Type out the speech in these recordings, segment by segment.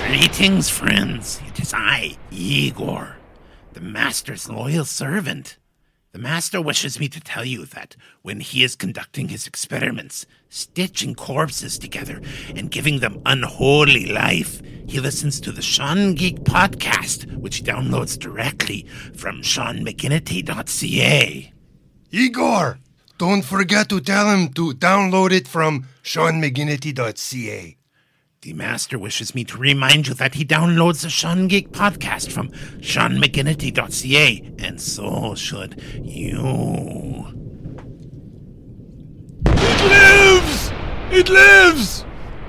Greetings, friends. It is I, Igor, the Master's loyal servant. The Master wishes me to tell you that when he is conducting his experiments, stitching corpses together and giving them unholy life, he listens to the Sean Geek podcast, which he downloads directly from SeanMcGinnity.ca. Igor, don't forget to tell him to download it from SeanMcGinnity.ca. The Master wishes me to remind you that he downloads the Sean Geek podcast from SeanMcGinnity.ca, and so should you. It lives! It lives!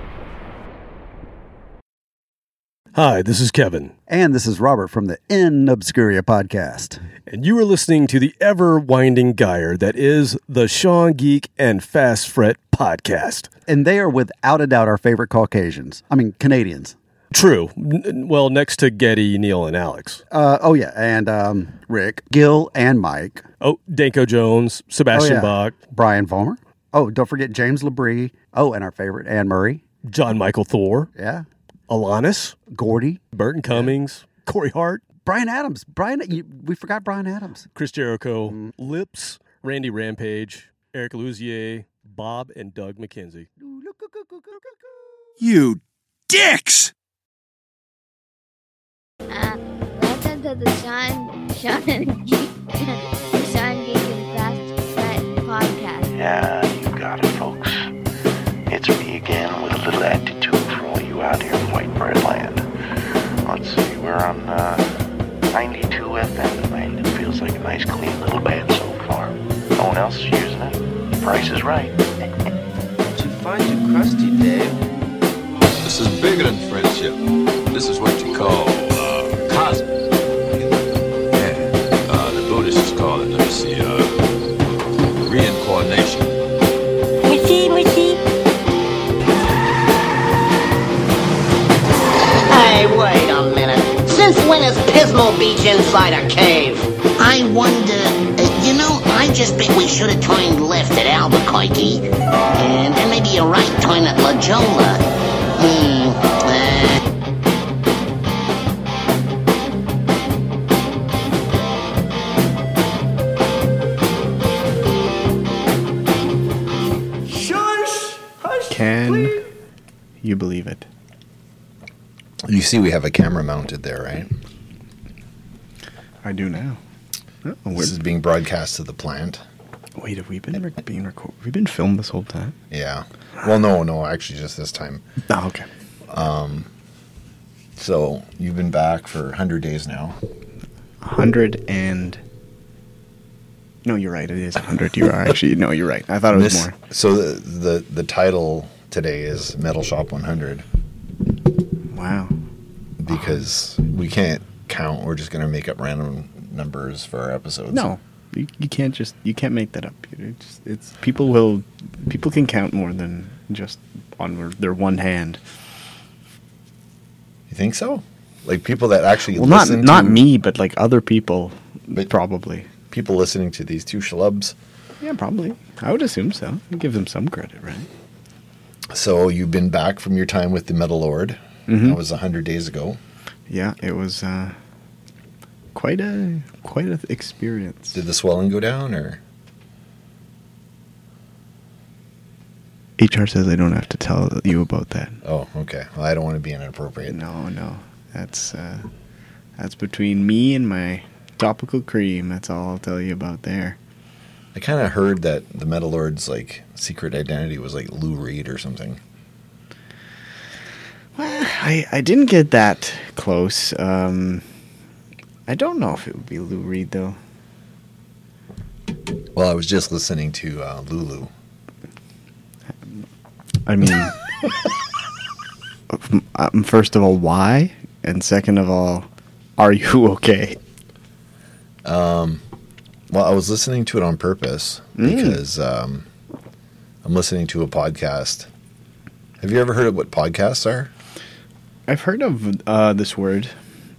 Hi, this is Kevin. And this is Robert from the In Obscuria podcast. And you are listening to the ever-winding gyre that is the Sean Geek and Fast Fret podcast. And they are without a doubt our favorite Caucasians. I mean, Canadians. True. Well, next to Getty, Neil, and Alex. And Rick, Gil, and Mike. Oh, Danko Jones, Sebastian Bach. Brian Vollmer. Oh, don't forget James Labrie. Oh, and our favorite, Anne Murray. John Michael Thor. Yeah. Alanis. Gordy. Burton Cummings. Corey Hart. Brian Adams. We forgot Brian Adams. Chris Jericho. Lips. Randy Rampage. Eric Luzier. Bob and Doug McKenzie. You dicks! Welcome to the Sean Geek and Fast Fret podcast. Yeah, you got it, folks. It's me again with a little attitude for all you out here in White Bread Land. Let's see, we're on 92 FM tonight. It feels like a nice, clean little band so far. No one else is using it. The price is right. Did you find your crusty, Dave? This is bigger than friendship. This is what you call cosmic. Yeah. The Buddhists call it, let me see, reincarnation. Hey, wait a minute. Since when is Pismo Beach inside a cave? I wonder, I just bet we should have turned left at Albuquerque. And maybe a right turn at La Jolla. Can you believe it? You see we have a camera mounted there, right? I do now. Oh, this is being broadcast to the plant. Wait, have we been being recorded? Have we been filmed this whole time? Yeah. Well, no, actually just this time. Oh, okay. So you've been back for 100 days now. 100 and... No, you're right. It is 100. You are actually... No, you're right. I thought it was more. So the title today is Metal Shop 100. Wow. Because we can't count. We're just going to make up random numbers for our episodes. No. You can't make that up. It's people can count more than just on their one hand. You think so? Like people that actually listen not me, but like other people, probably. People listening to these two schlubs? Yeah, probably. I would assume so. I'd give them some credit, right? So you've been back from your time with the Metal Lord. Mm-hmm. That was 100 days ago. Yeah, it was quite a experience. Did the swelling go down, or? HR says I don't have to tell you about that. Oh, okay. Well, I don't want to be inappropriate. No. That's between me and my topical cream. That's all I'll tell you about there. I kind of heard that the Metal Lord's like secret identity was like Lou Reed or something. Well, I didn't get that close. I don't know if it would be Lou Reed though. Well, I was just listening to Lulu. I mean, first of all, why? And second of all, are you okay? Well, I was listening to it on purpose because I'm listening to a podcast. Have you ever heard of what podcasts are? I've heard of this word.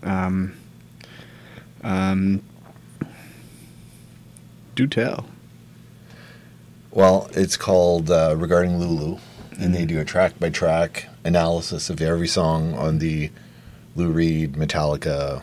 Do tell. Well, it's called Regarding Lulu, and they do a track-by-track analysis of every song on the Lou Reed, Metallica,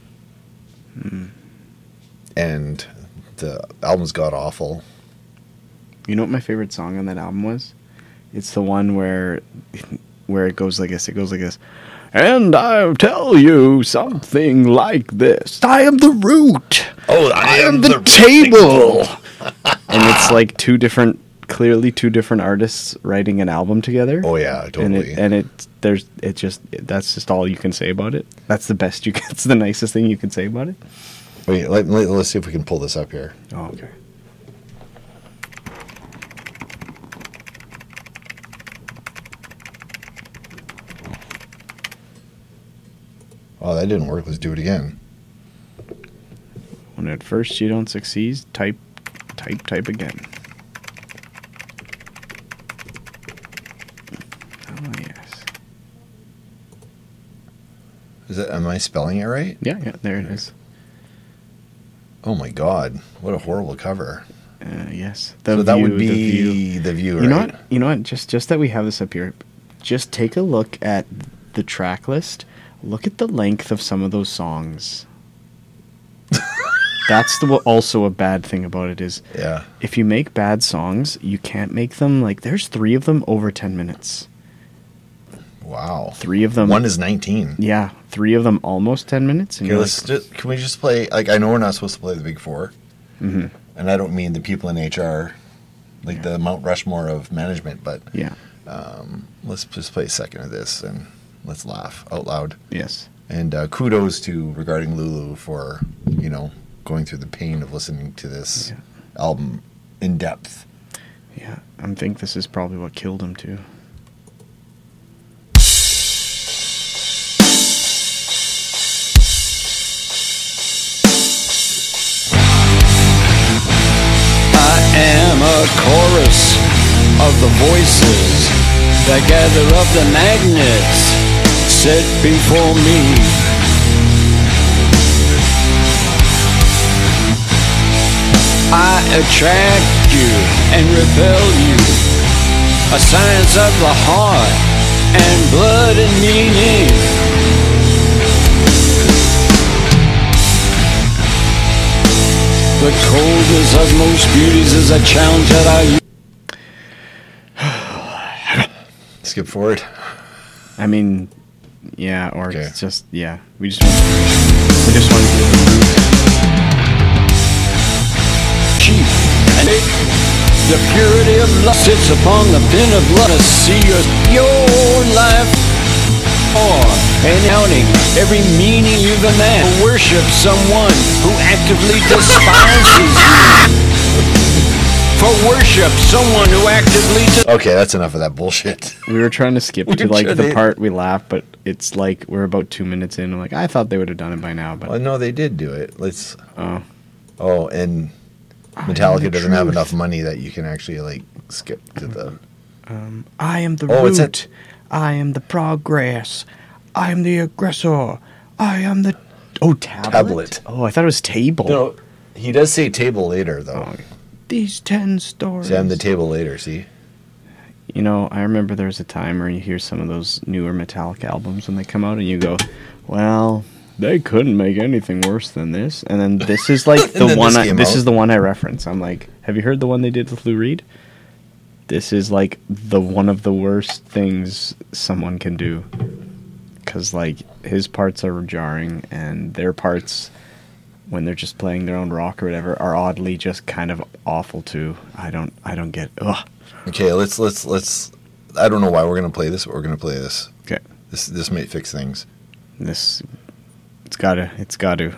and the album's god awful. You know what my favorite song on that album was? It's the one where it goes like this. It goes like this. And I'll tell you something like this. I am the root. Oh, I am the table. And it's like clearly two different artists writing an album together. Oh yeah, totally. That's just all you can say about it. That's the best you can. It's the nicest thing you can say about it. Wait, let's see if we can pull this up here. Oh, okay. Oh, that didn't work. Let's do it again. When at first you don't succeed, type again. Oh, yes. Am I spelling it right? Yeah, there it is. Oh my God, what a horrible cover. Yes. So that would be The View, right? You know what? Just that we have this up here, just take a look at the track list. Look at the length of some of those songs. That's also a bad thing about it is, if you make bad songs, you can't make them like. There's 3 of them over 10 minutes. Wow. 3 of them. One is 19. Yeah, 3 of them almost 10 minutes. And can we just play? Like, I know we're not supposed to play the Big Four, and I don't mean the people in HR, like the Mount Rushmore of management, but let's just play a second of this and let's laugh out loud. Yes. And kudos to Regarding Lulu for, going through the pain of listening to this album in depth. Yeah, I think this is probably what killed him too. I am a chorus of the voices that gather up the magnets set before me. I attract you and repel you, a science of the heart and blood and meaning. The coldest of most beauties is a challenge that I skip forward. I mean, yeah, or it's just we just want to do the cheap and the purity of love sits upon the pin of blood to see your life and counting every meaning you've imagined. Worship someone who actively despises you. For worship someone who actively Okay, that's enough of that bullshit. We were trying to skip to like the part we laughed, but it's like we're about 2 minutes in. I'm like, I thought they would have done it by now, but well, no, they did do it. Let's. Oh, and Metallica doesn't have enough money that you can actually like skip to the. I am the root. I am the progress. I am the aggressor. I am the tablet. Oh, I thought it was table. No, he does say table later though. These 10 stories. See, I'm the table later. See. You know, I remember there was a time where you hear some of those newer Metallica albums when they come out, and you go, "Well, they couldn't make anything worse than this." And then this is like the one. This is the one I reference. I'm like, "Have you heard the one they did with Lou Reed?" This is like the one of the worst things someone can do, because like his parts are jarring, and their parts, when they're just playing their own rock or whatever, are oddly just kind of awful too. I don't get. Ugh. Okay, let's. I don't know why we're gonna play this, but we're gonna play this. Okay. This might fix things. It's gotta.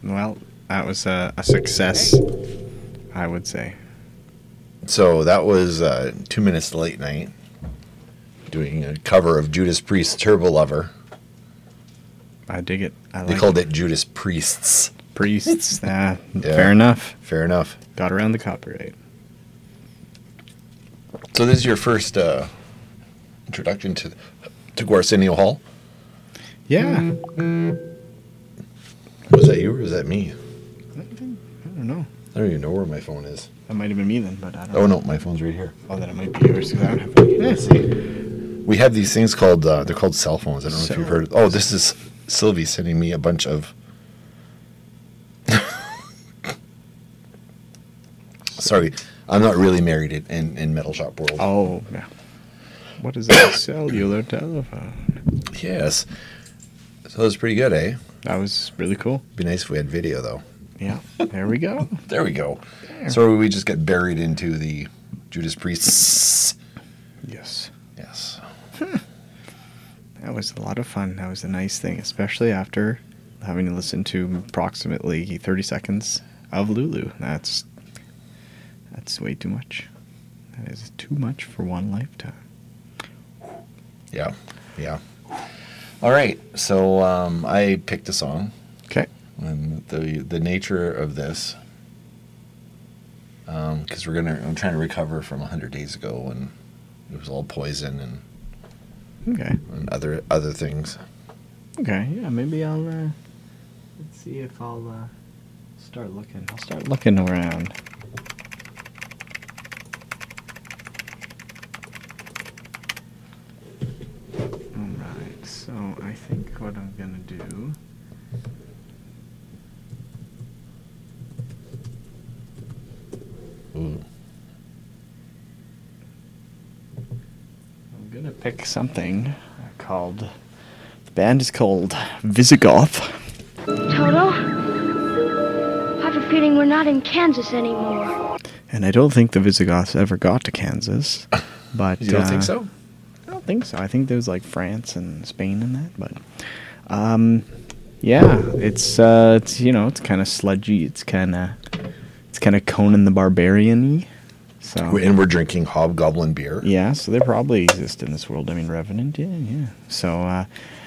Well, that was a success, I would say. So that was 2 Minutes to Late Night doing a cover of Judas Priest's Turbo Lover. I dig it. They called it Judas Priests. Priests. Fair enough. Fair enough. Got around the copyright. So this is your first introduction to Arsenio Hall? Yeah. Was that you or was that me? I don't know. I don't even know where my phone is. That might have been me then, but I don't know. Oh, no, my phone's right here. Oh, then it might be yours. 'Cause I don't have any. Let's see. We have these things called, they're called cell phones. I don't know if you've heard of. Oh, this is Sylvie sending me a bunch of. Sorry, I'm not really married in Metal Shop World. Oh, yeah. What is that? Cellular telephone. Yes. So that was pretty good, eh? That was really cool. Be nice if we had video, though. Yeah. There we go. There we go. There. So we just get buried into the Judas Priests. Yes. Yes. That was a lot of fun. That was a nice thing, especially after having to listen to approximately 30 seconds of Lulu. That's way too much. That is too much for one lifetime. Yeah. Yeah. All right. So I picked a song. Okay. And the nature of this, because I'm trying to recover from 100 days ago when it was all poison and other things. Okay. Yeah. Maybe I'll let's see if I'll start looking. I'll start looking around. All right. So I think what I'm gonna do. Ooh. I'm gonna pick something called. The band is called Visigoth. Toto? I have a feeling we're not in Kansas anymore. And I don't think the Visigoths ever got to Kansas. But You don't think so? I don't think so. I think there's like France and Spain in that. But yeah, it's it's kind of sludgy. It's kind of Conan the Barbarian-y. So And we're drinking Hobgoblin beer. yeah, so they probably exist in this world. I mean, Revenant, yeah. So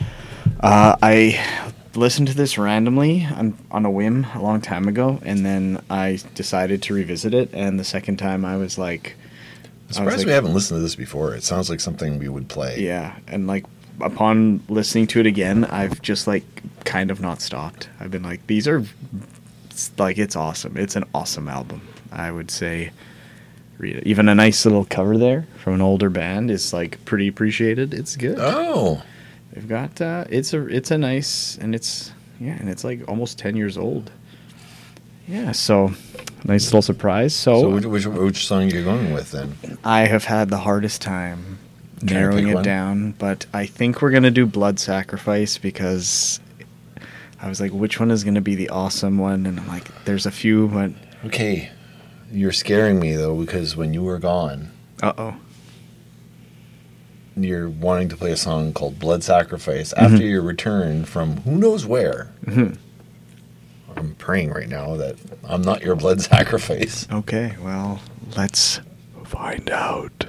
I listened to this randomly on a whim a long time ago, and then I decided to revisit it. And the second time, I was like, I'm surprised we haven't listened to this before. It sounds like something we would play. yeah. And like upon listening to it again, I've just like kind of not stopped. I've been like, these are like, it's awesome. It's an awesome album, I would say. Read it. Even a nice little cover there from an older band is like pretty appreciated. It's good. Oh, they've got it's a nice, and it's like almost 10 years old. Yeah, so nice little surprise. So which song are you going with then? I have had the hardest time Trying to narrowing pick it one? down, but I think we're gonna do Blood Sacrifice because I was like, which one is gonna be the awesome one? And I'm like, there's a few, but Okay, you're scaring me though because when you were gone, you're wanting to play a song called Blood Sacrifice after your return from who knows where. Mhm. I'm praying right now that I'm not your blood sacrifice. Okay, well, let's find out.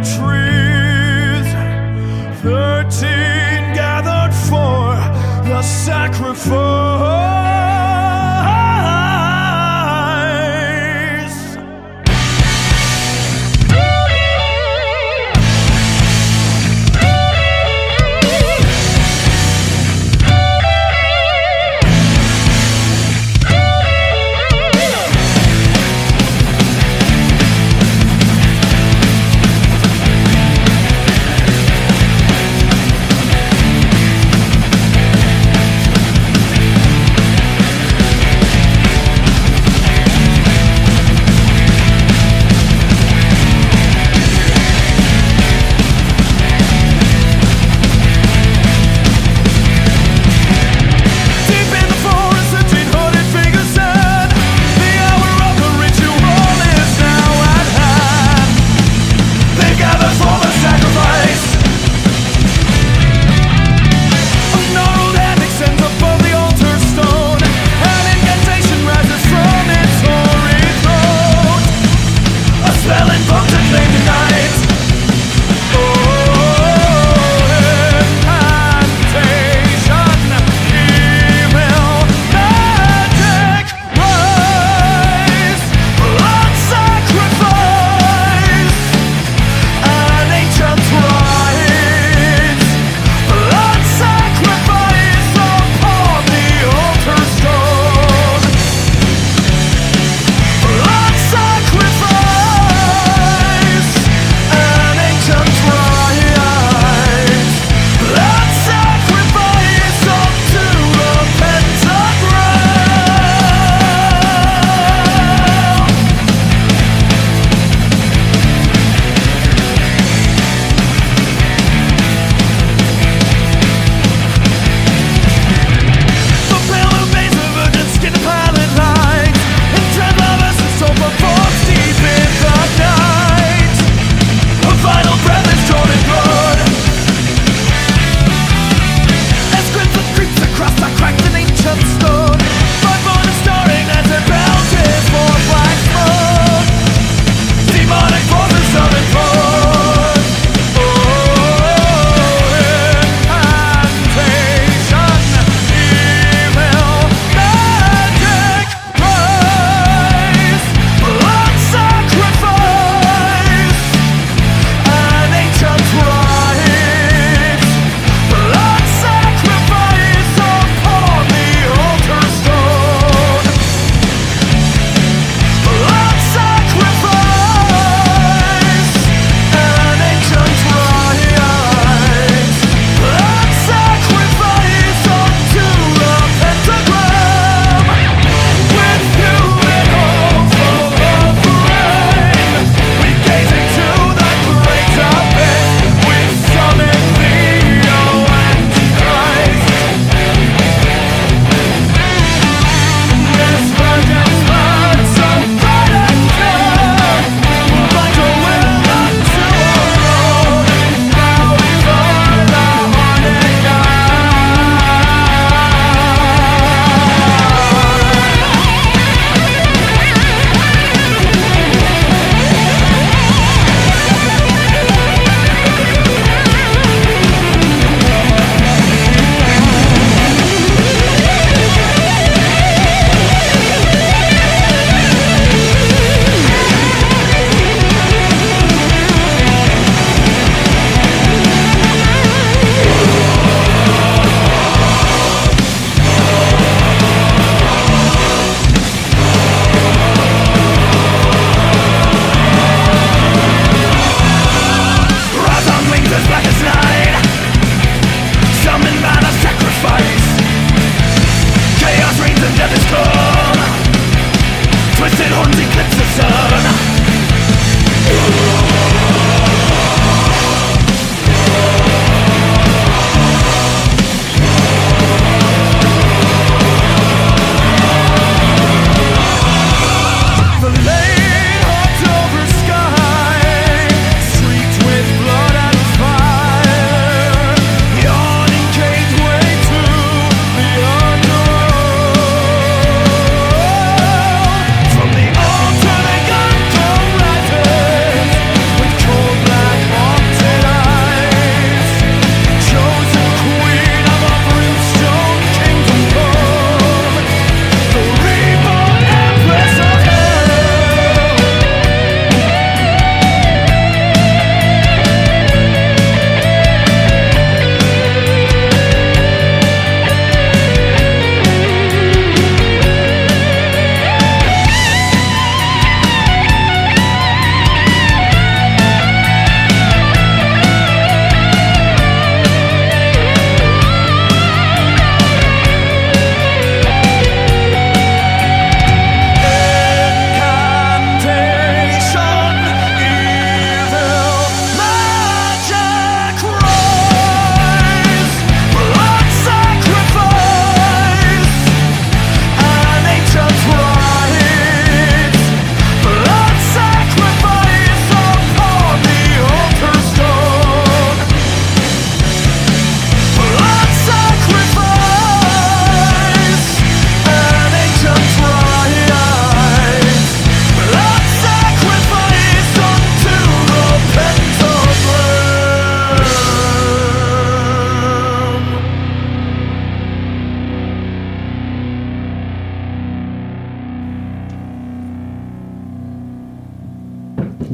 trees. 13 gathered for the sacrifice.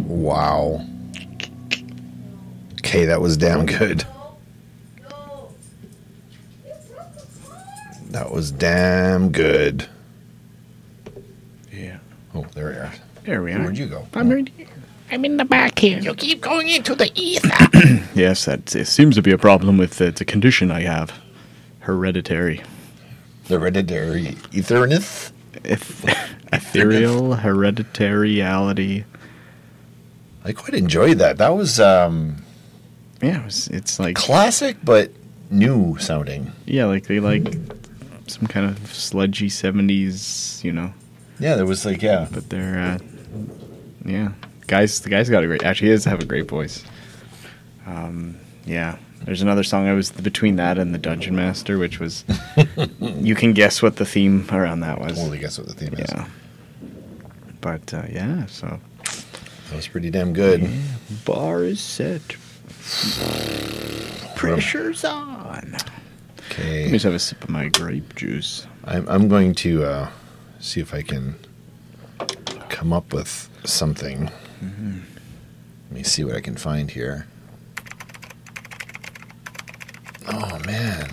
Wow. Okay, that was damn good. That was damn good. Yeah. Oh, there we are. There we are. Where'd you go? I'm right here. I'm in the back here. You keep going into the ether. Yes, that it seems to be a problem with it's a condition I have. Hereditary. Hereditary etherness? Ethereal hereditariality. I quite enjoyed that. That was yeah, it's like classic but new sounding. Yeah, like they like some kind of sludgy 70s, you know. Yeah, there was like but they're yeah. The guy's got a great, actually he does have a great voice. Yeah. There's another song I was between that and the Dungeon Master, which was you can guess what the theme around that was. Totally guess what the theme is. Yeah. But yeah, so that was pretty damn good. Yeah. Bar is set. Pressure's on. Okay. Let me just have a sip of my grape juice. I'm going to see if I can come up with something. Mm-hmm. Let me see what I can find here. Oh, man.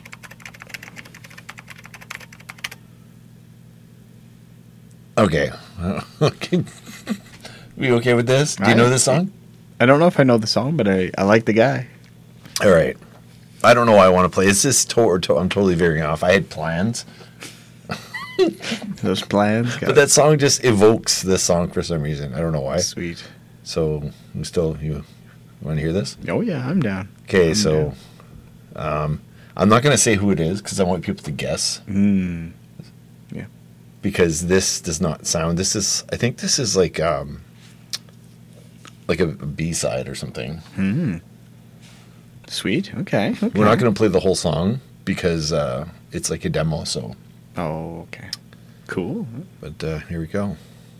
Okay. We okay with this? Do you know this song? I don't know if I know the song, but I like the guy. All right. I don't know why I want to play. It's just I'm totally veering off. I had plans. Those plans. But that song just evokes this song for some reason. I don't know why. Sweet. So, you want to hear this? Oh, yeah, I'm down. Okay, so I'm not going to say who it is because I want people to guess. Yeah. Because this does not sound. I think this is like a B-side or something. Sweet. Okay. We're not going to play the whole song because it's like a demo, so. Oh, okay. Cool. But here we go.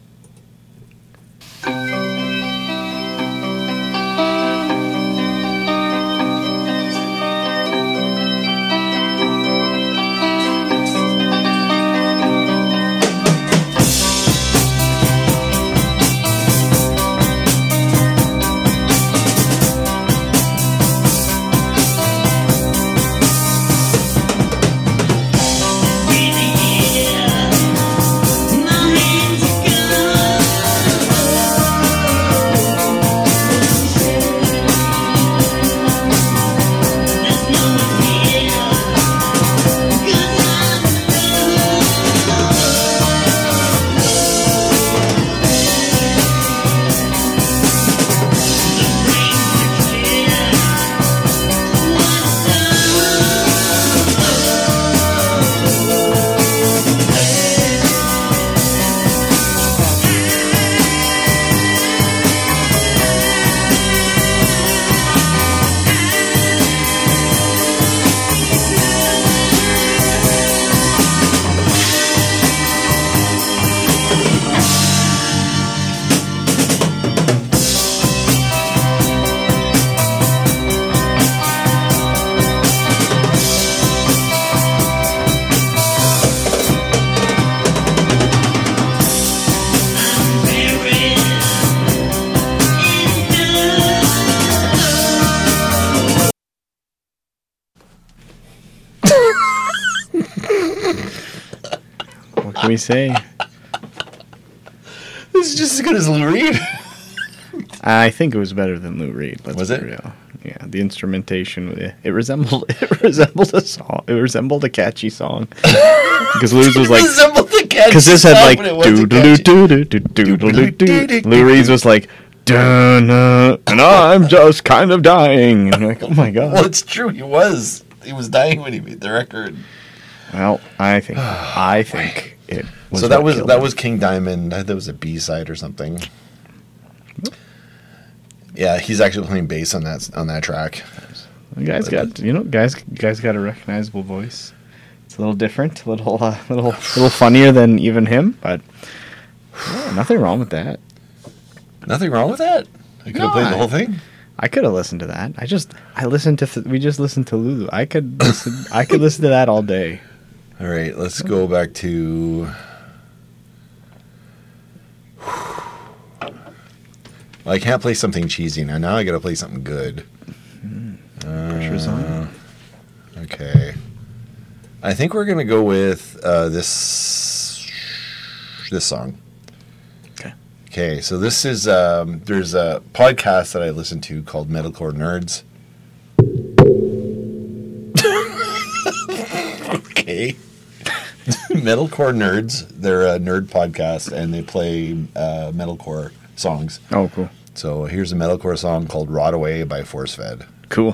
What can we say? This is just as good as Lou Reed. I think it was better than Lou Reed. Was it? Real. Yeah, the instrumentation it resembled a song. It resembled a catchy song. Because Lou's was like because this had like Lou Reed's was like and I'm just kind of dying. And I'm like, oh my god. Well, it's true. He was dying when he made the record. Well, I think it was. So that was King Diamond. That was a B-side or something. Yeah, he's actually playing bass on that track. The guy's got got a recognizable voice. It's a little different, a little funnier than even him, but nothing wrong with that. Nothing wrong with that. I could have played the whole thing. I could have listened to that. We just listened to Lulu. I could listen to that all day. All right, let's go back to Well, I can't play something cheesy now. Now I got to play something good. Pressure's on. Okay. I think we're going to go with this song. Okay, so this is, there's a podcast that I listen to called Metalcore Nerds. Okay. Metalcore Nerds. They're a nerd podcast, and they play metalcore songs. Oh, cool. So here's a metalcore song called Rot Away by Force Fed. Cool.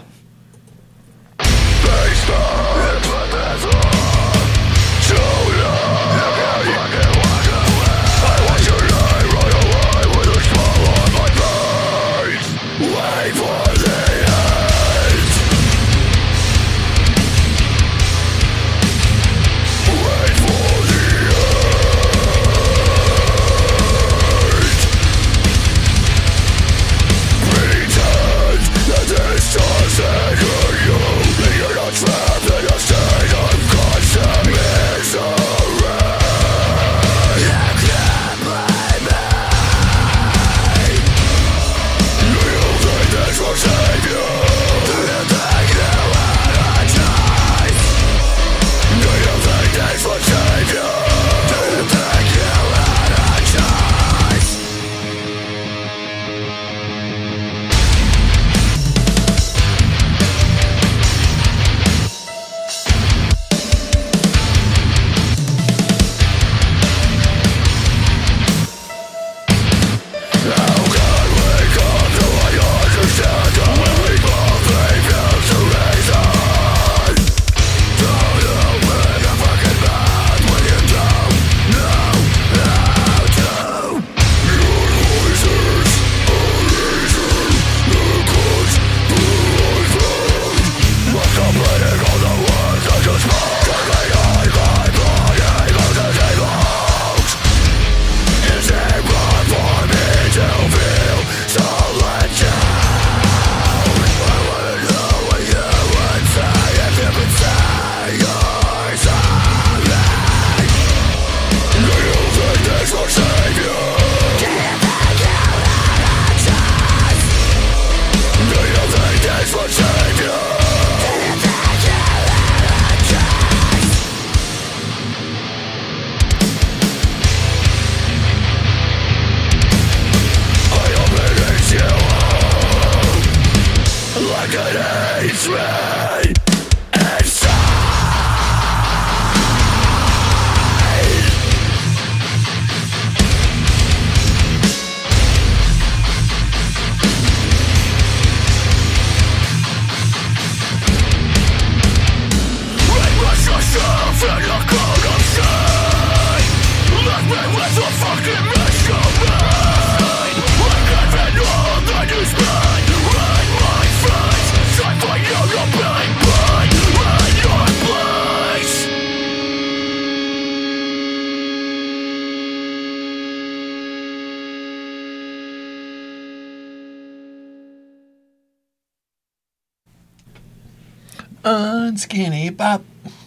Unskinny Bop.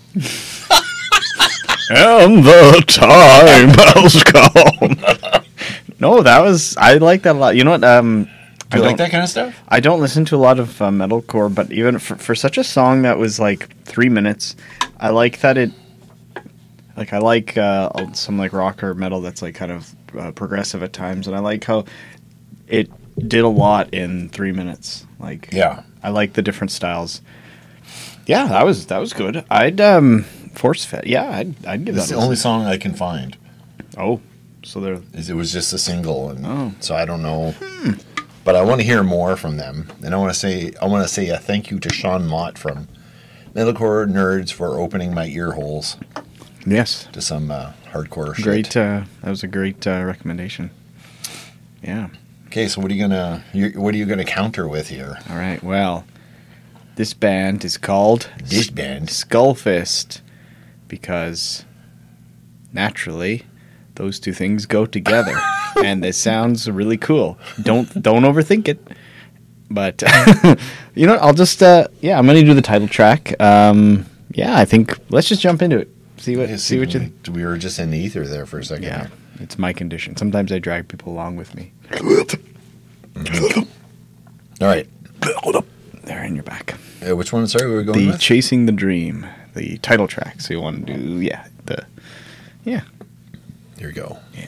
And the time has come. No, I like that a lot. You know what? Do you like that kind of stuff? I don't listen to a lot of metalcore, but even for such a song that was like 3 minutes, I like that it. Like I like some like rock or metal that's like kind of progressive at times, and I like how it did a lot in 3 minutes. Like I like the different styles. Yeah, that was good. I'd Force Fed. Yeah, I'd give that. It's the only song I can find. Oh, so there. It was just a single, and so I don't know. But I want to hear more from them, and I want to say a thank you to Sean Mott from Metalcore Nerds for opening my ear holes. Yes, to some hardcore shit. Great. That was a great recommendation. Yeah. Okay, so what are you gonna counter with here? All right. Well, this band is called Skullfist because naturally those two things go together, and it sounds really cool. Don't overthink it. But you know, I'll just I'm gonna do the title track. I think let's just jump into it. See what you. We were just in the ether there for a second. Yeah, it's my condition. Sometimes I drag people along with me. All right. There in your back. Which one? Sorry, we were going with? Chasing the Dream, the title track. So you want to do, yeah. Here we go. Yeah.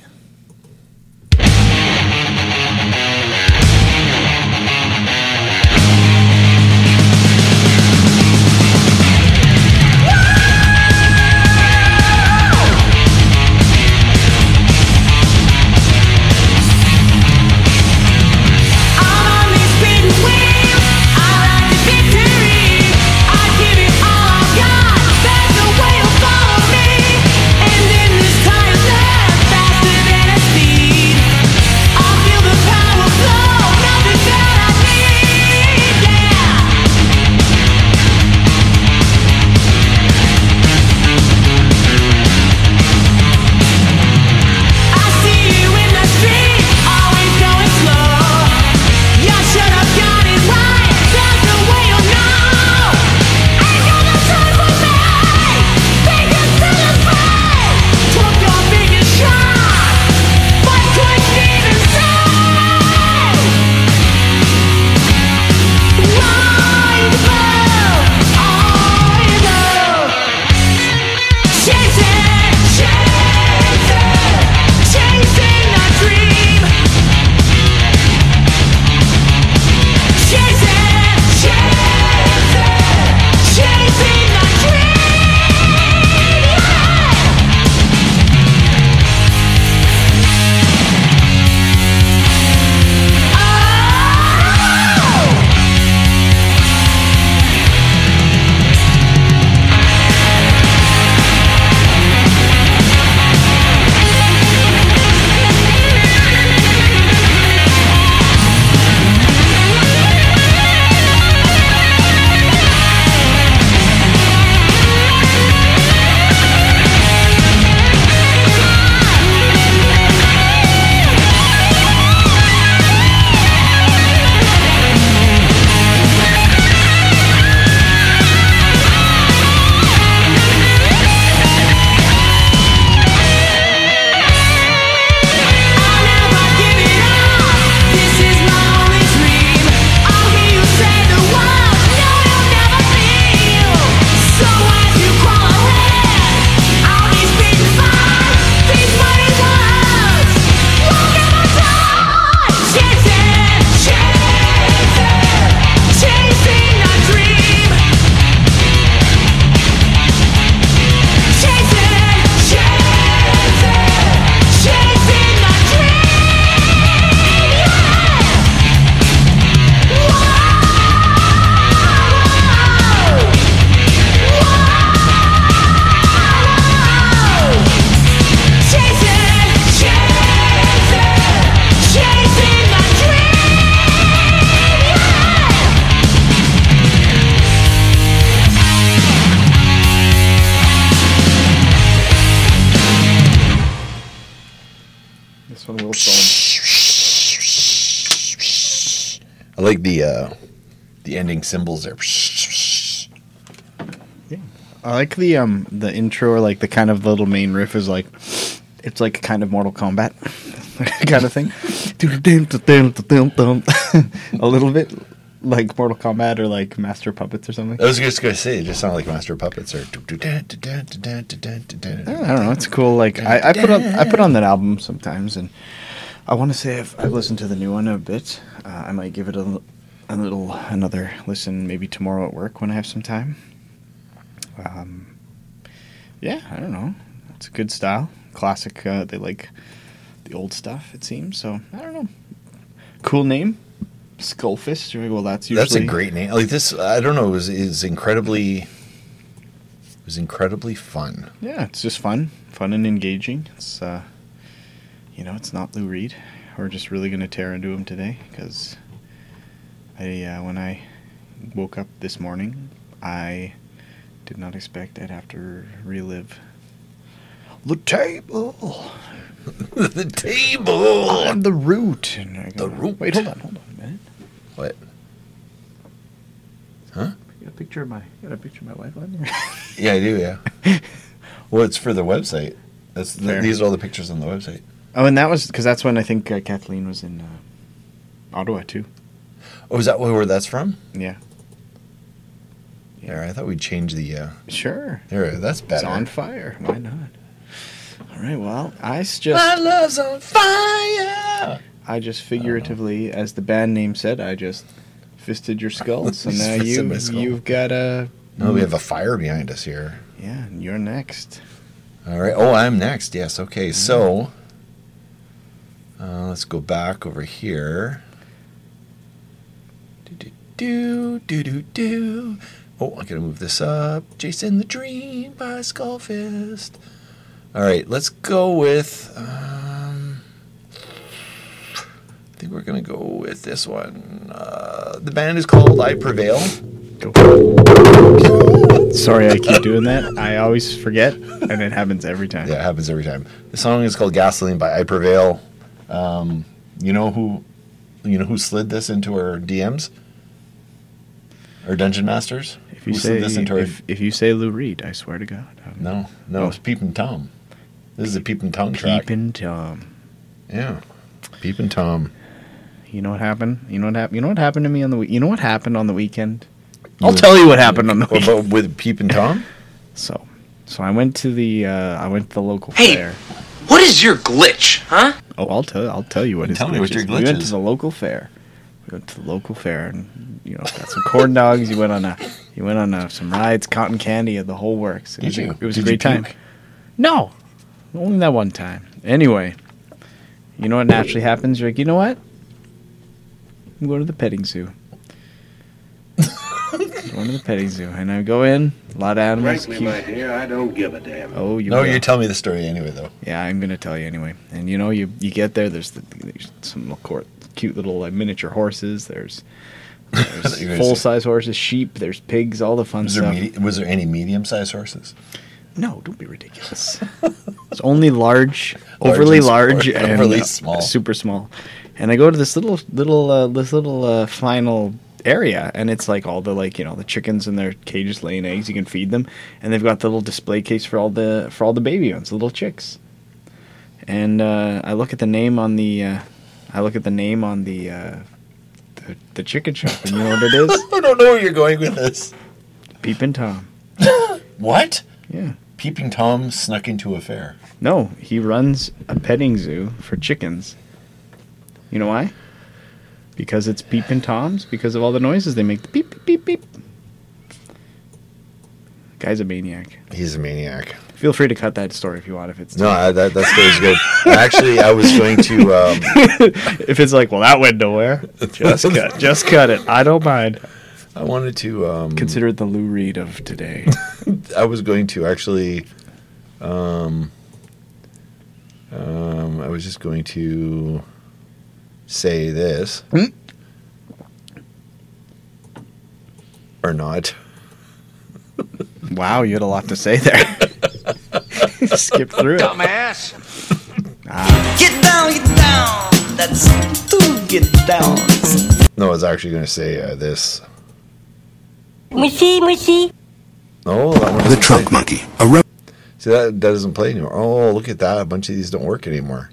I like the ending cymbals there. Yeah. I like the intro, or like the kind of little main riff is like, it's like kind of Mortal Kombat kind of thing. A little bit like Mortal Kombat or like Master Puppets or something. I was just going to say, it just sounded like Master Puppets. Or I don't know. It's cool. Like I put on that album sometimes, and I want to say I've listened to the new one a bit. I might give it another listen maybe tomorrow at work when I have some time. Yeah, I don't know. It's a good style. Classic. They like the old stuff, it seems. So I don't know. Cool name, Skullfist. Well, that's a great name. Like this, I don't know. It was incredibly fun. Yeah, it's just fun and engaging. It's it's not Lou Reed. We're just really gonna tear into him today because when I woke up this morning, I did not expect I'd have to relive the table. The table on the root. The root. Wait, hold on a minute. What? Huh? You got a picture of my wife on there? Yeah, I do. Yeah. Well, it's for the website. These are all the pictures on the website. Oh, and that was because that's when I think Kathleen was in Ottawa too. Oh, is that where that's from? Yeah. Yeah, I thought we'd change the. Sure. There, that's better. It's on fire. Why not? All right. Well, My love's on fire. I just figuratively, as the band name said, I just fisted your skull. So now you've got a. No, we have a fire behind us here. Yeah, and you're next. All right. Oh, I'm next. Yes. Okay. So let's go back over here. Do. Oh, I gotta move this up. Jason the Dream by Skullfist. All right, let's go with. I think we're gonna go with this one. The band is called I Prevail. Go. Sorry, I keep doing that. I always forget, and it happens every time. Yeah, it happens every time. The song is called Gasoline by I Prevail. You know who slid this into our DMs? Our Dungeon Masters? If you say Lou Reed, I swear to God. No, it's Peepin' Tom. This is a Peepin' Tom track. Peepin' Tom. Yeah, Peepin' Tom. You know what happened? You know what happened to me on the week? You know what happened on the weekend? I'll tell you what happened on the weekend. With Peepin' Tom? So I went to the local Hey, fair. what is your glitch, huh? Oh, I'll tell you what his Tell me glitch what your is. glitch We went is. to the local fair. And got some corn dogs. You went on some rides, cotton candy, the whole works. It was a great time. No, only that one time. Anyway, you know what naturally happens? You're like, you know what? I'm going to the petting zoo. And I go in, a lot of animals. Frankly, my dear, I don't give a damn. Oh, you tell me the story anyway, though. Yeah, I'm going to tell you anyway. And you get there. There's some cute little miniature horses. There's full-size horses, sheep. There's pigs. All the fun stuff. Was there any medium-sized horses? No, don't be ridiculous. It's only large, overly large, and overly small, super small. And I go to this little final area, and it's like all the the chickens in their cages laying eggs. You can feed them, and they've got the little display case for all the baby ones, the little chicks. And I look at the name on the the chicken shop, and you know what it is? I don't know where you're going with this. Peepin' Tom. What? Yeah. Peeping Tom snuck into a fair. No, he runs a petting zoo for chickens. You know why? Because it's Peepin' Toms, because of all the noises they make. The beep, beep, beep, beep. Guy's a maniac. He's a maniac. Feel free to cut that story if you want. If it's no, that story's good. Actually, I was going to. If it's like, well, that went nowhere. Just cut it. I don't mind. I wanted to consider it the Lou Reed of today. I was going to actually. I was just going to say this or not. Wow, you had a lot to say there. Skip through it. Dumbass. Get down. That's get down. No, I was actually going to say this. Mushy. Oh, that one The Trunk Monkey. See, that doesn't play anymore. Oh, look at that. A bunch of these don't work anymore.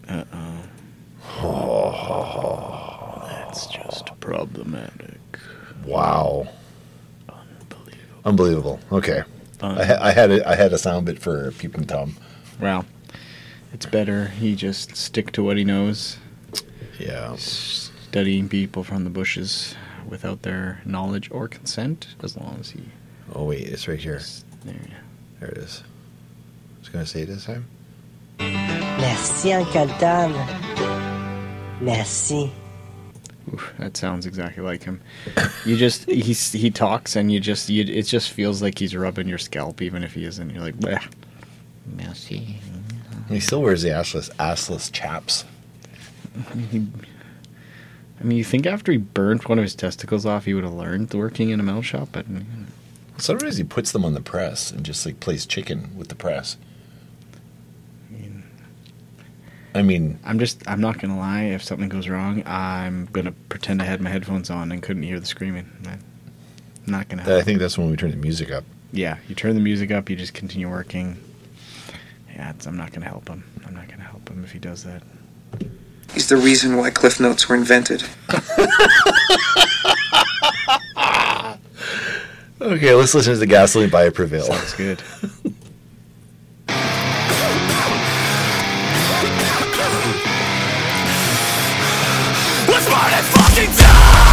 That's just problematic. Wow. Unbelievable. Okay. I had a sound bit for Peeping Tom. Well, it's better he just stick to what he knows. Yeah. Studying people from the bushes without their knowledge or consent, as long as he... Oh, wait. It's right here. There it is. I was going to say it this time. Merci, Uncle Tom. Merci. Oof, that sounds exactly like him. You just he talks and it just feels like he's rubbing your scalp even if he isn't. You're like, bleh. Merci. He still wears the assless chaps. I mean, you think after he burnt one of his testicles off, he would have learned working in a metal shop, but sometimes he puts them on the press and just like plays chicken with the press. I mean, I'm not gonna lie. If something goes wrong, I'm gonna pretend I had my headphones on and couldn't hear the screaming. I'm not gonna. I think that's when we turn the music up. Yeah, you turn the music up. You just continue working. Yeah, I'm not gonna help him. I'm not gonna help him if he does that. You He's the reason why Cliff Notes were invented. Okay, let's listen to the Gasoline by Prevail. Sounds good. Let's burn it fucking down!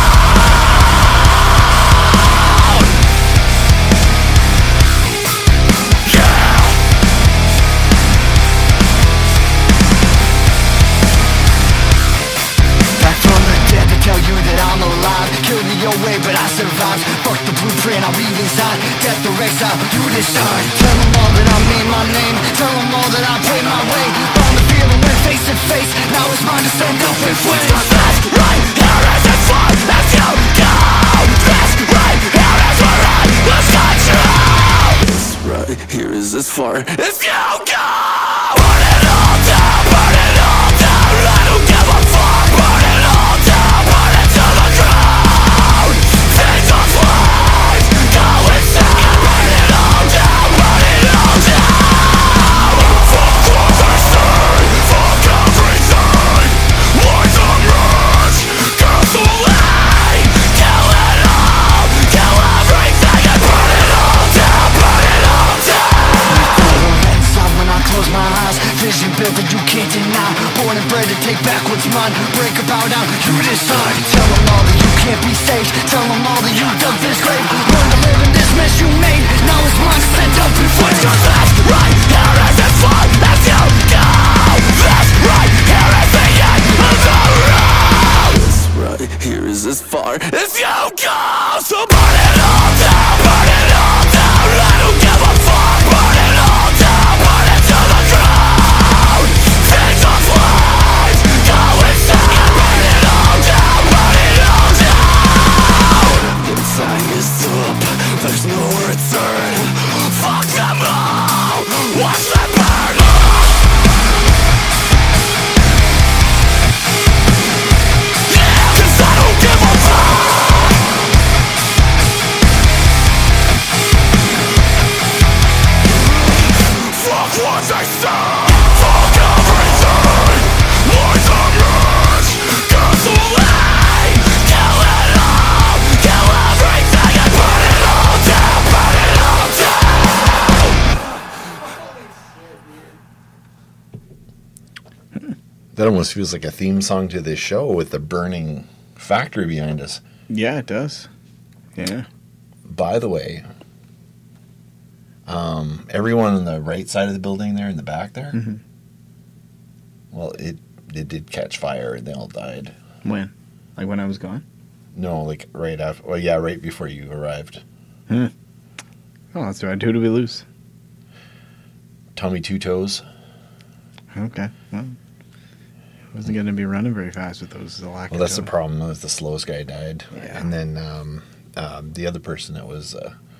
Back from the dead to tell you that I'm alive. Killed me your way, but I survived. Fuck the blueprint, I'll read inside. Death or exile, you decide. Tell them all that I made my name. Tell them all that I played my way. Found the feeling went face to face. Now it's mine to stand up and flames. That's right, here is as far as you go. That's right, here is where I was control. That's right, here is as far as you go. Burn it all down, burn it all down. I don't give a fuck. Burn it all down, burn it to the ground. Take the flames, go inside. Burn it all down, burn it all down. Fuck what they say, fuck everything. Like the rich, gasoline. Kill it all, kill everything. And burn it all down, burn it all down. Inside when I close my eyes, vision built that you can't deny. Born and bred to take back what's mine. Break about now, you decide. Tell them all that you can't be saved. Tell them all that you dug this grave. Learn to live in this mess you made. Now it's mine to stand up and fight. That's right, here is as far as you go. That's right, here is the end of the road. That's right, here is as far as you go. So burn it all down, burn it all down. I don't give a fuck. Burn it all down, burn it to the ground. Take the flames, go inside. Burn it all down, burn it all down. Inside is up, there's no return. Fuck them all, watch them burn. Yeah, 'cause I don't give a fuck. Fuck what they say, fuck everything. Like the rich, gasoline. Kill it all, kill everything. And burn it all down, burn it all down. That almost feels like a theme song to this show with the burning factory behind us. Yeah, it does. Yeah. By the way, everyone on the right side of the building there in the back there, Mm-hmm. well, it did catch fire and they all died. When? Like when I was gone? No, like right after. Well, yeah, right before you arrived. Oh, that's right. Who do we lose? Tommy Two Toes. Okay. Well, I wasn't going to be running very fast with those. Well, that's the problem. Was the slowest guy died, and then the other person that was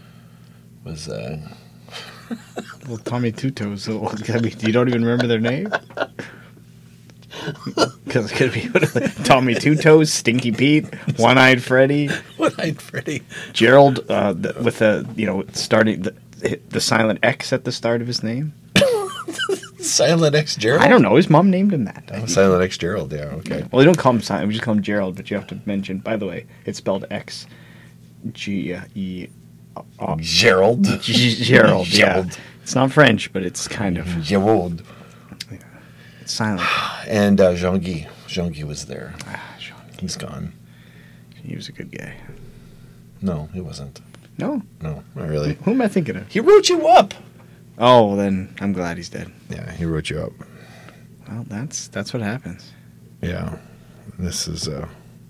well, Tommy Two Toes. So, I mean, you don't even remember their name? Because it could be Tommy Two Toes, Stinky Pete, One-Eyed Freddy, One-Eyed Freddy, Gerald, with the starting the silent X at the start of his name. Silent X Gerald. I don't know. His mom named him that. Oh, Silent X Gerald. Yeah. Okay. Well, they don't call him Silent. We just call him Gerald. But you have to mention. By the way, it's spelled X, G-E. Gerald. Gerald. Yeah. It's not French, but it's kind of Gerald. Yeah. It's silent. And Jean-Guy. Jean-Guy was there. He's gone. He was a good guy. No, he wasn't. No. No, not really. Who am I thinking of? He wrote you up. Oh, well, then I'm glad he's dead. Yeah, he wrote you up. Well, that's what happens. Yeah. This is oh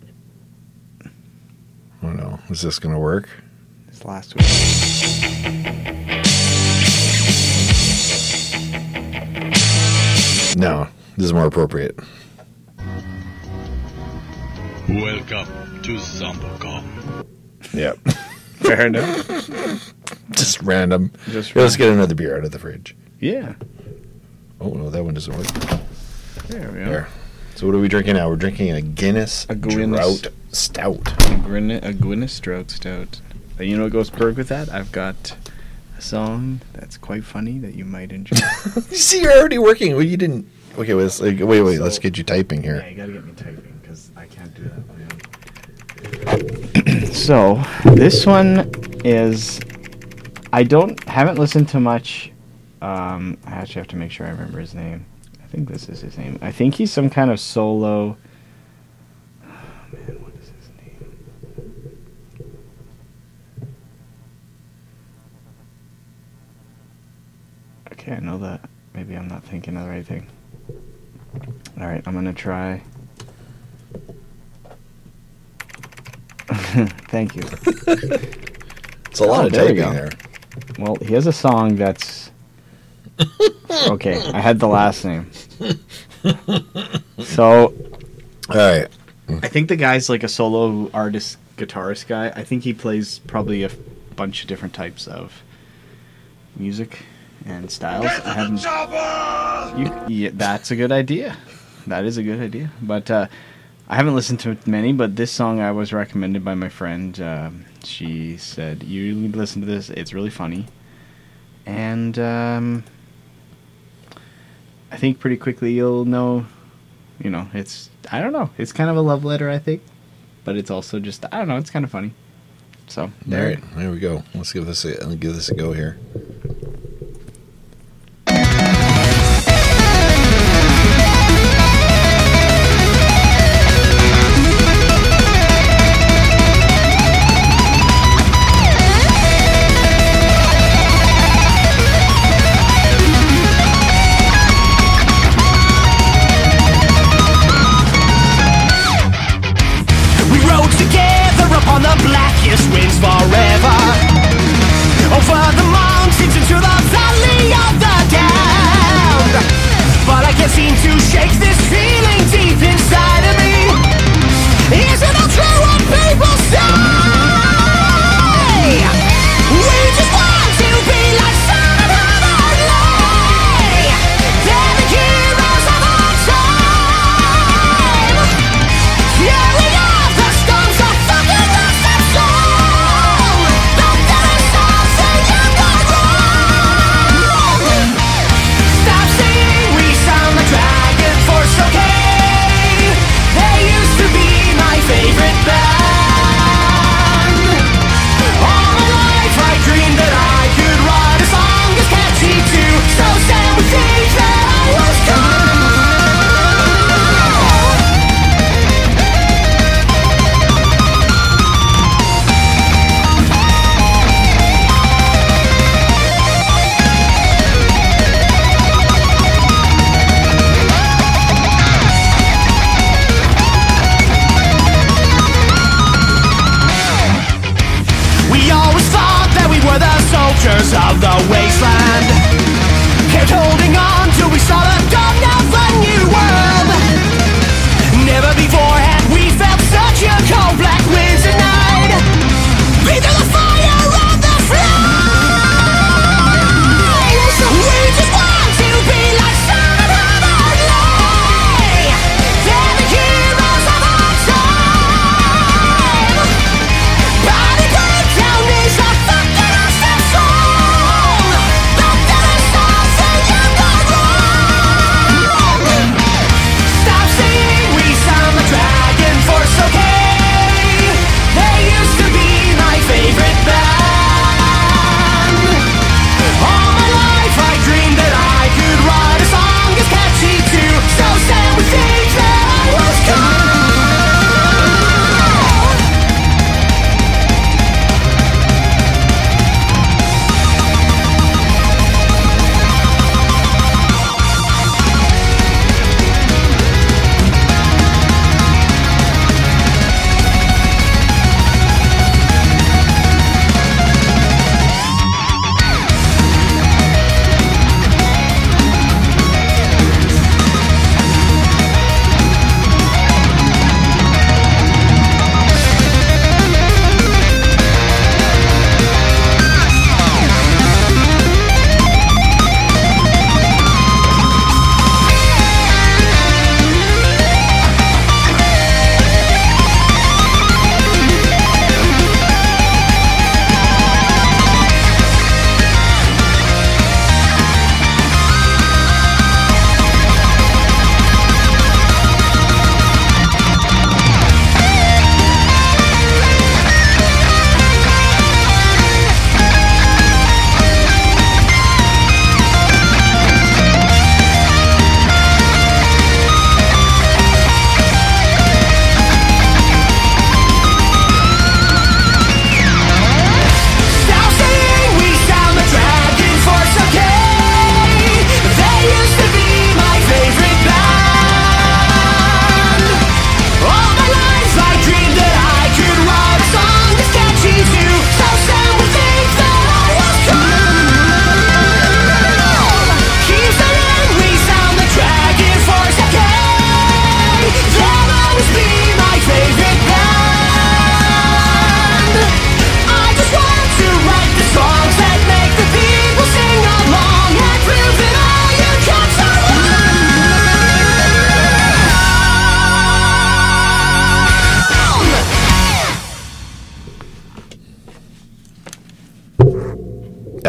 no. Is this gonna work? This last week. No. This is more appropriate. Welcome to Zombocom. Yep. Fair enough. Just random. Just Let's get another beer out of the fridge. Yeah. Oh no, that one doesn't work. There we are. There. So what are we drinking now? We're drinking a Guinness Drought Stout. A Guinness Drought Stout. And you know what goes perfect with that? I've got a song that's quite funny that you might enjoy. You see, you're already working. Well, you didn't Okay, wait. Let's get you typing here. Yeah, you gotta get me typing because I can't do that. So this one is I haven't listened to much. I actually have to make sure I remember his name. I think this is his name. I think he's some kind of solo. Oh man, what is his name? Okay, I know that. Maybe I'm not thinking of the right thing. All right, I'm gonna try. Thank you. It's a lot of there we typing go. there. Well, he has a song that's okay. I had the last name. So, all right. I think the guy's like a solo artist, guitarist guy. I think he plays probably a bunch of different types of music and styles. I haven't. Yeah, that's a good idea. That is a good idea. But I haven't listened to many. But this song I was recommended by my friend. She said, "You need to listen to this. It's really funny." And I think pretty quickly you'll know. You know, I don't know. It's kind of a love letter, I think. But it's also just, I don't know. It's kind of funny. So All right, there we go. Let's give this a go here. On the blackest winds forever, over the mountains and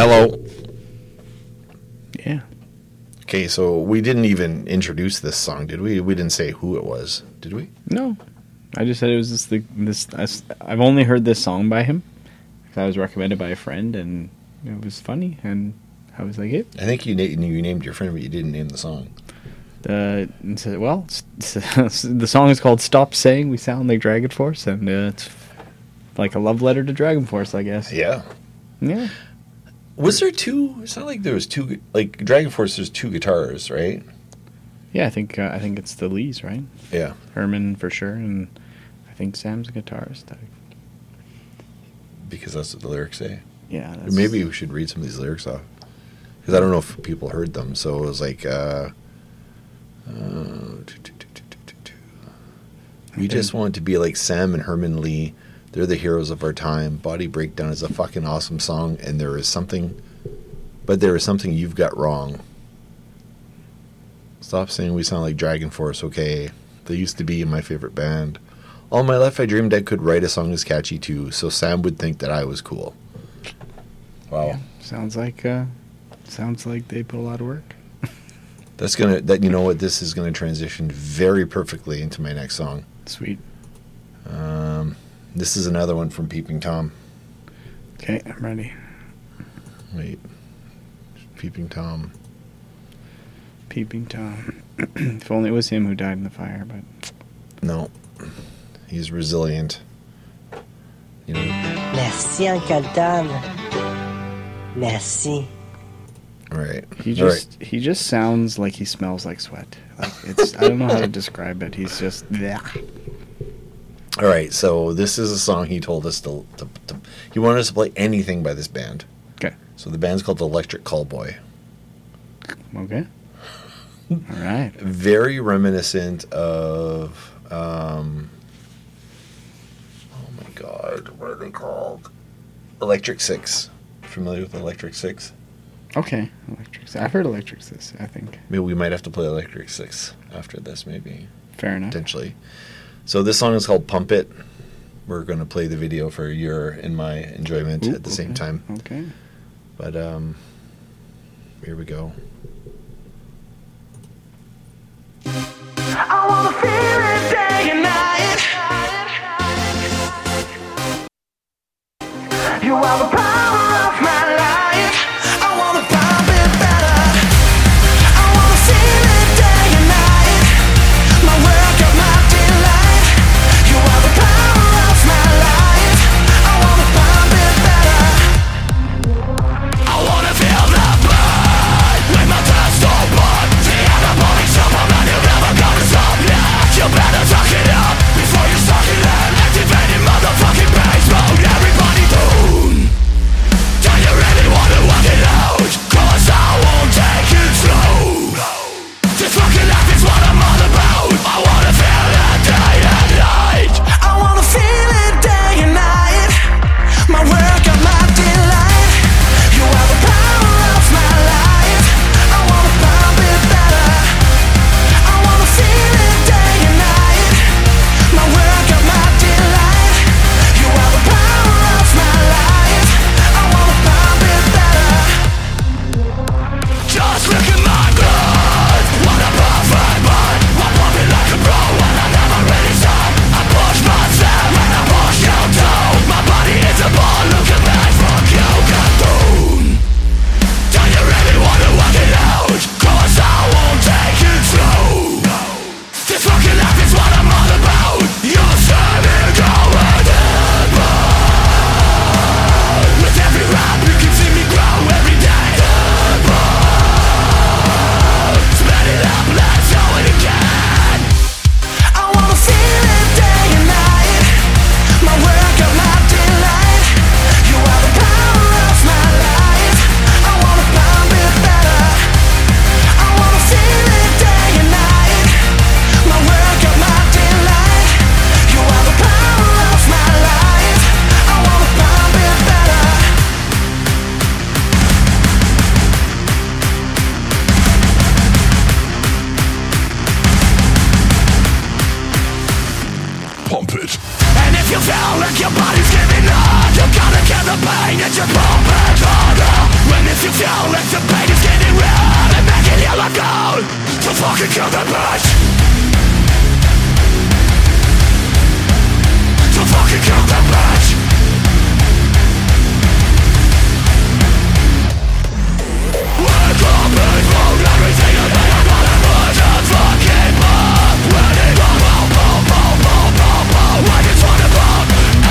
Hello. Yeah. Okay, so we didn't even introduce this song, did we? We didn't say who it was, did we? No. I just said it was I've only heard this song by him. I was recommended by a friend, and it was funny, and I was like, hey. I think you named your friend, but you didn't name the song. The song is called Stop Saying We Sound Like Dragon Force, and it's like a love letter to Dragon Force, I guess. Yeah. Yeah. Was there two? It's not like there was two. Like Dragon Force, there's two guitars, right? Yeah, I think it's the Lees, right? Yeah. Herman for sure, and I think Sam's a guitarist. Because that's what the lyrics say. Yeah. Maybe we should read some of these lyrics off. Because I don't know if people heard them. So it was like, we just want to be like Sam and Herman Lee. They're the heroes of our time. Body Breakdown is a fucking awesome song, and there is something you've got wrong. Stop saying we sound like Dragon Force, okay? They used to be my favorite band. All my life I dreamed I could write a song as catchy too, so Sam would think that I was cool. Wow. Yeah, sounds like they put a lot of work. You know what, this is gonna transition very perfectly into my next song. Sweet. This is another one from Peeping Tom. Okay, I'm ready. Wait. Peeping Tom. Peeping Tom. If only it was him who died in the fire, but no. He's resilient. You know. Merci, Uncle Tom. Merci. All right. He just sounds like he smells like sweat. Like I don't know how to describe it. He's just bleh. All right, so this is a song he told us he wanted us to play anything by this band. Okay. So the band's called Electric Callboy. Okay. All right. Very reminiscent of oh my god, what are they called? Electric Six. Familiar with Electric Six? Okay. Electric Six. I've heard Electric Six, I think. Maybe we might have to play Electric Six after this, maybe. Fair enough. Potentially. So this song is called Pump It. We're going to play the video for your and my enjoyment at the same time. Okay. But here we go. I wanna feel it day and night. You are the power of my life. I wanna pump it better. I wanna feel it day and night. My work of my delight. You are the power of my life. I wanna pump it better. I wanna feel the blood with my chest open. The anabolic supplement, you're never gonna stop. Yeah, you better suck it up before you suck it in. Activating motherfucking bass mode. Everybody tune. Do you really wanna work it out? 'Cause I won't take it slow. This fucking life is what I'm all about. I wanna feel it day and night. I wanna feel it day and night. My work of my delight. You are the power of my life. I wanna pump it better. I wanna feel it day and night. My work of my delight. You are the power of my life. I wanna pump it better. Just look at my blood. What a perfect mind. I'm pumping like a pro and I never really stop. I push myself and I push you down. My body is a ball. Look at me, fuck you, cartoon. Do you really wanna work it out? 'Cause I won't take it slow. This fucking life is what I'm all about. You'll see me going in blood. With every rap you can see me grow every day. In blood. Split it up, let's do it again. I wanna feel it day and night. My work of my delight. You are the power of my life. I wanna pump it better. I wanna feel it day and night. My work of my delight. You are the power of my life. I wanna pump it better. Pump it. And if you feel like your body's giving up, you gotta get the pain and just pump it harder. When if you feel like the pain is getting real and making you let go, to fucking kill the bitch. To fucking kill the bitch. Wake up and fold everything you made up on the bush and fucking pop. When it when it's on the bump.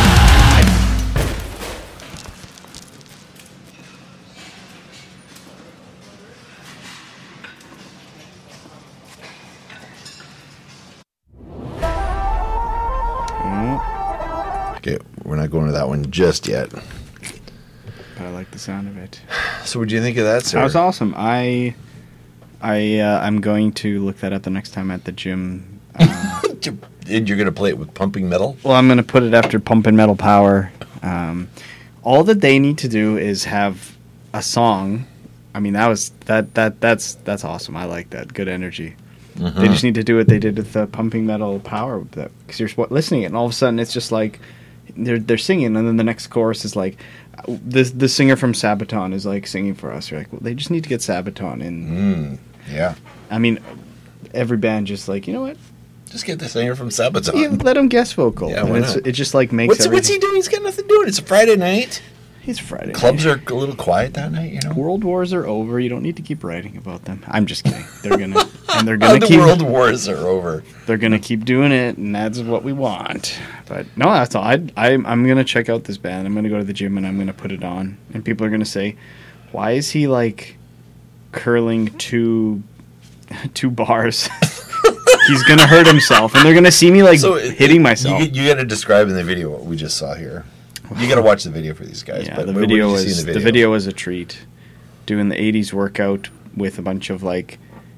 Okay, we're not going to that one just yet. But I like the sound of it. So what do you think of that, sir? That was awesome. I'm going to look that up the next time at the gym. You're going to play it with pumping metal? Well, I'm going to put it after Pumpin' Metal Power. All that they need to do is have a song. I mean, that's awesome. I like that. Good energy. They just need to do what they did with the Pumping Metal Power, because you're listening, and all of a sudden it's just like they're singing, and then the next chorus is like the singer from Sabaton is like singing for us. You're like, well, they just need to get Sabaton in. Yeah. I mean, every band just like, you know what? Just get the singer from Sabaton. Yeah, let him guest vocal. Yeah, why not? It just like makes What's he doing? He's got nothing doing. It's a Friday night. It's Friday. Clubs are a little quiet that night, you know. World wars are over. You don't need to keep writing about them. I'm just kidding. They're gonna the keep. World wars are over. They're gonna keep doing it, and that's what we want. But no, that's all. I'm gonna check out this band. I'm gonna go to the gym and I'm gonna put it on, and people are gonna say, "Why is he like curling two bars?" He's gonna hurt himself, and they're gonna see me like hitting myself. You got to describe in the video what we just saw here. You got to watch the video for these guys. Yeah, but the what video did you see in was the video was a treat. Doing the '80s workout with a bunch of like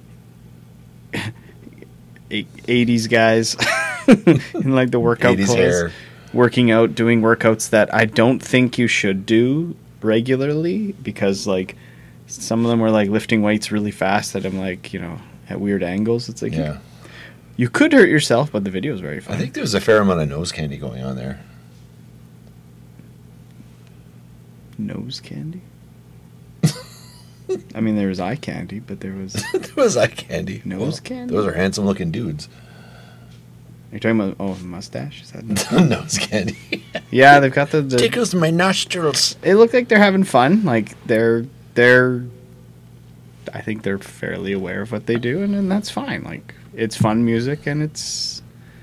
80s guys in like the workout 80s clothes, hair. working out, doing workouts that I don't think you should do regularly, because like some of them were like lifting weights really fast that I'm like, you know, at weird angles. It's like you could hurt yourself, but the video is very fun. I think there was a fair amount of nose candy going on there. Nose candy? I mean, there was eye candy, but there was... There was eye candy. Nose candy? Those are handsome-looking dudes. You're talking about, mustache? Is that nose candy? Yeah, they've got the... Tickles my nostrils. They look like they're having fun. Like, they're... I think they're fairly aware of what they do, and that's fine. Like, it's fun music, and it's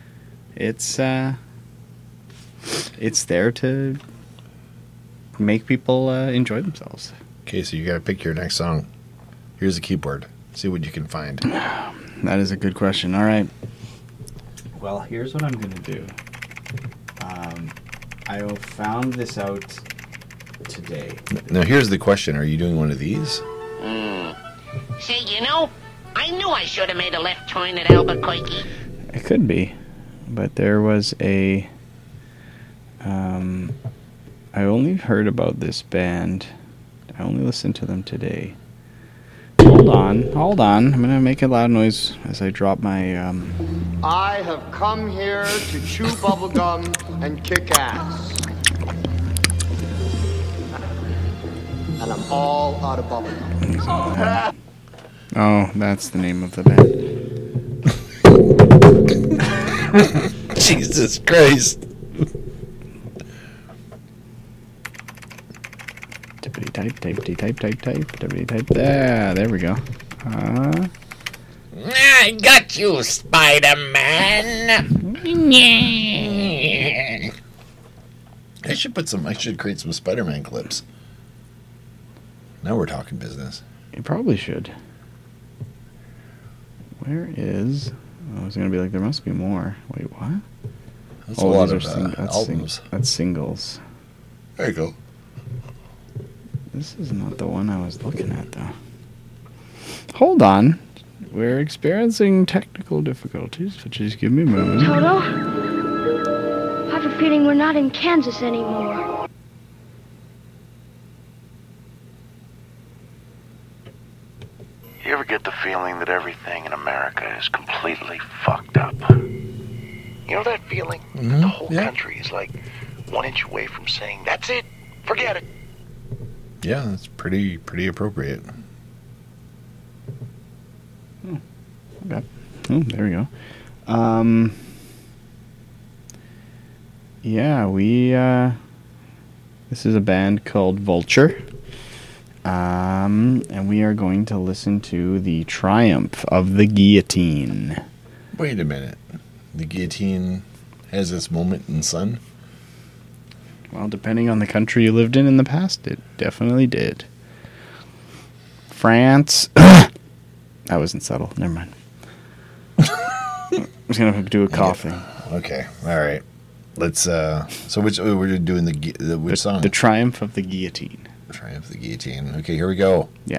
there to make people enjoy themselves. Okay, so you got to pick your next song. Here's a keyboard. See what you can find. That is a good question. All right. Well, here's what I'm going to do. I found this out today. Now, here's the question. Are you doing one of these? Say, you know, I knew I should have made a left turn at Albuquerque. It could be. But there was a... I only heard about this band. I only listened to them today. Hold on. I'm going to make a loud noise as I drop my... I have come here to chew bubblegum and kick ass. And I'm all out of bubblegum. Oh, that's the name of the band. Jesus Christ. Type. There we go. I got you, Spider-Man. I should create some Spider-Man clips. Now we're talking business. You probably should. Where is... I was going to be like, there must be more. Wait, what? That's a lot of albums. That's singles. There you go. This is not the one I was looking at, though. Hold on. We're experiencing technical difficulties, but just give me a moment. Toto, I have a feeling we're not in Kansas anymore. You ever get the feeling that everything in America is completely fucked up? You know that feeling? The whole country is like 1 inch away from saying, that's it, forget it. Yeah, that's pretty appropriate. Okay. Oh, there we go. Yeah, we this is a band called Vulture. And we are going to listen to The Triumph of the Guillotine. Wait a minute. The guillotine has its moment in the sun? Well, depending on the country you lived in the past, it definitely did. France. That wasn't subtle. Never mind. I'm just going to do a coughing. Okay. All right. Let's, so we're doing which song? The Triumph of the Guillotine. The Triumph of the Guillotine. Okay, here we go. Yeah.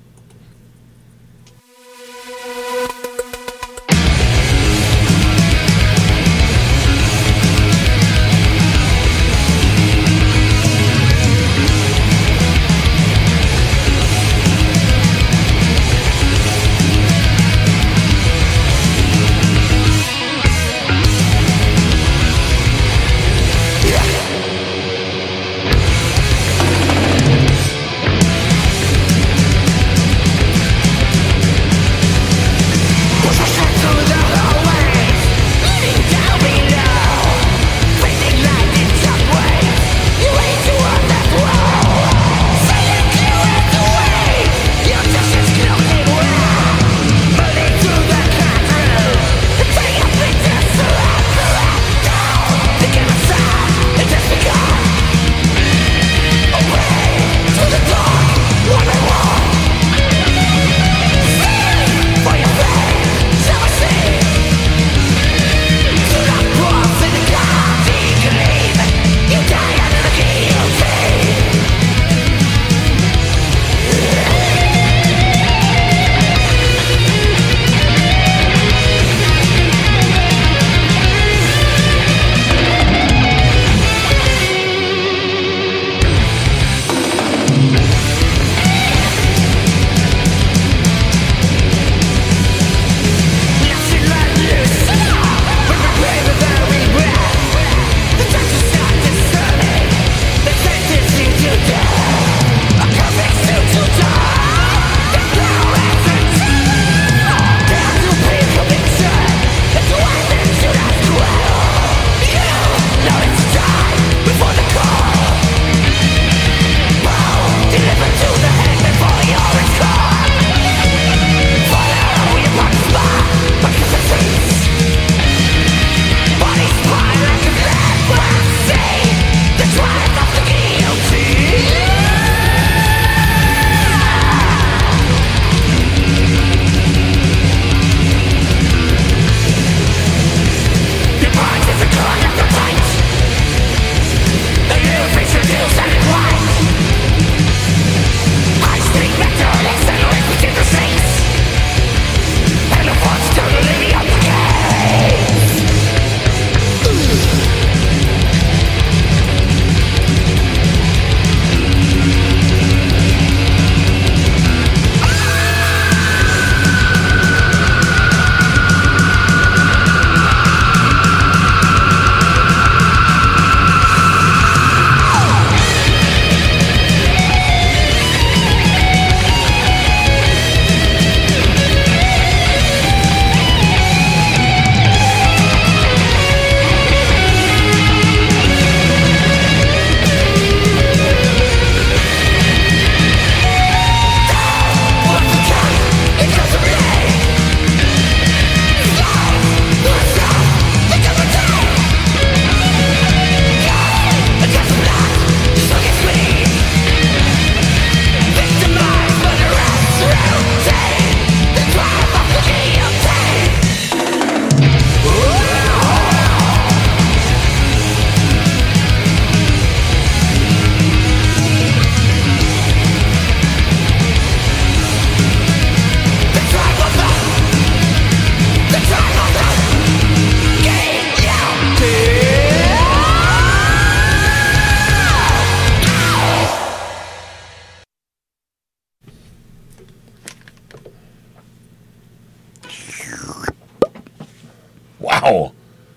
Wow.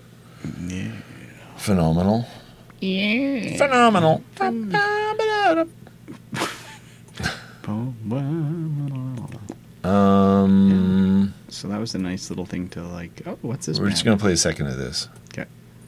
Yeah. Phenomenal. Yeah. Phenomenal. So that was a nice little thing to like. Oh, what's this? We're just gonna play a second of this. Okay.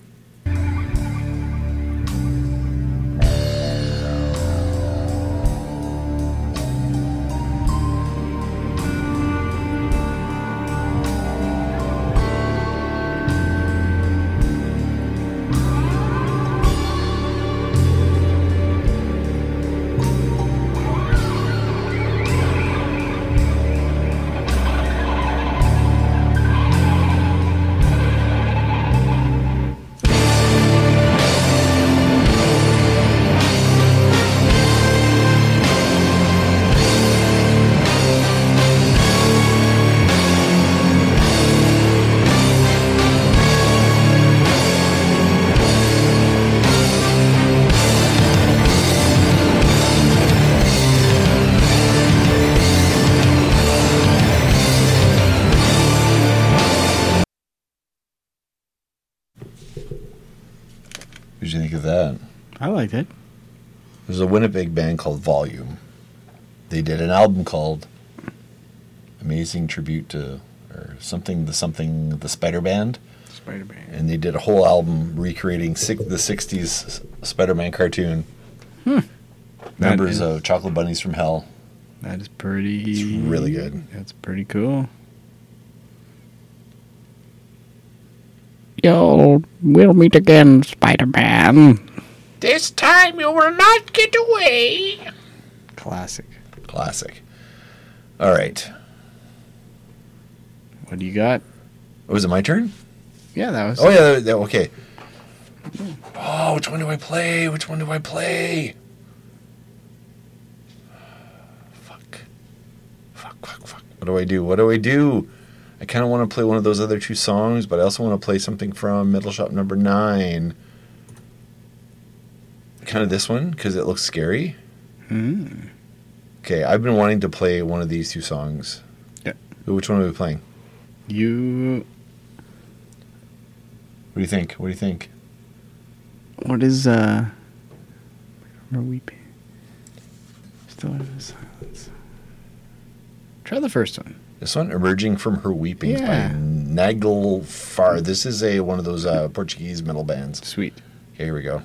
What did you think of that? I liked it. There's a Winnipeg band called Volume. They did an album called Amazing Tribute to, or something, the Spider Band. Spider Band. And they did a whole album recreating the 60s Spider-Man cartoon. Members of Chocolate Bunnies from Hell. That is pretty... It's really good. That's pretty cool. Yo, we'll meet again, Spider-Man. This time you will not get away. Classic. All right. What do you got? Was it my turn? Yeah, that was... Oh, yeah, okay. Oh, which one do I play? Fuck. What do I do? I kind of want to play one of those other two songs, but I also want to play something from Metal Shop number 9. Kind of this one, because it looks scary. Okay, I've been wanting to play one of these two songs. Yeah. Which one are we playing? What do you think? What is, Her Weeping? Still in silence. Try the first one. This one, Emerging from Her Weepings by Naglfar. This is one of those Portuguese metal bands. Sweet. Okay, here we go.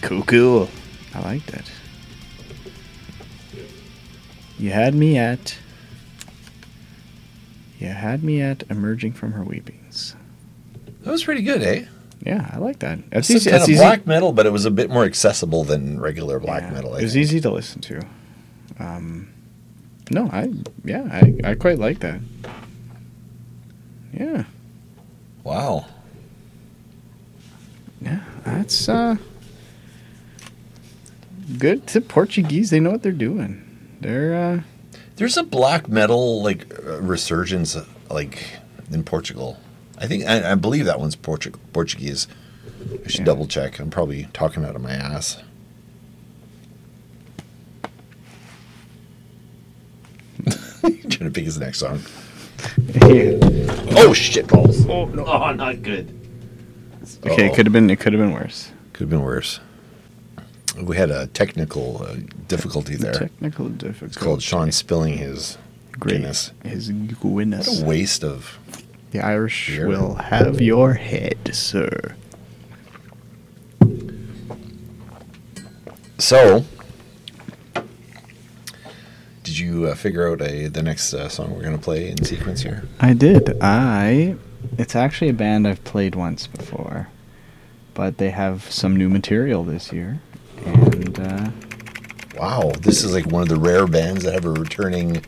Cool. I like that. You had me at emerging from her weepings. That was pretty good, eh? Yeah, I like that. It's kind of black metal, but it was a bit more accessible than regular black metal. It was easy to listen to. No, I quite like that. Yeah. Wow. Yeah, that's good. To Portuguese, they know what they're doing. There's a black metal resurgence in Portugal. I believe that one's Portuguese. I should double check. I'm probably talking out of my ass. Trying to pick his next song. Yeah. Oh shit balls! Oh no! Oh, not good. Okay, it could have been worse. Could have been worse. We had a technical difficulty there. Technical difficulty. It's called Sean spilling his Guinness. His Guinness. What a waste of. The Irish will have your head, sir. So, did you figure out the next song we're going to play in sequence here? I did. It's actually a band I've played once before, but they have some new material this year. And wow, this is like one of the rare bands that have a returning.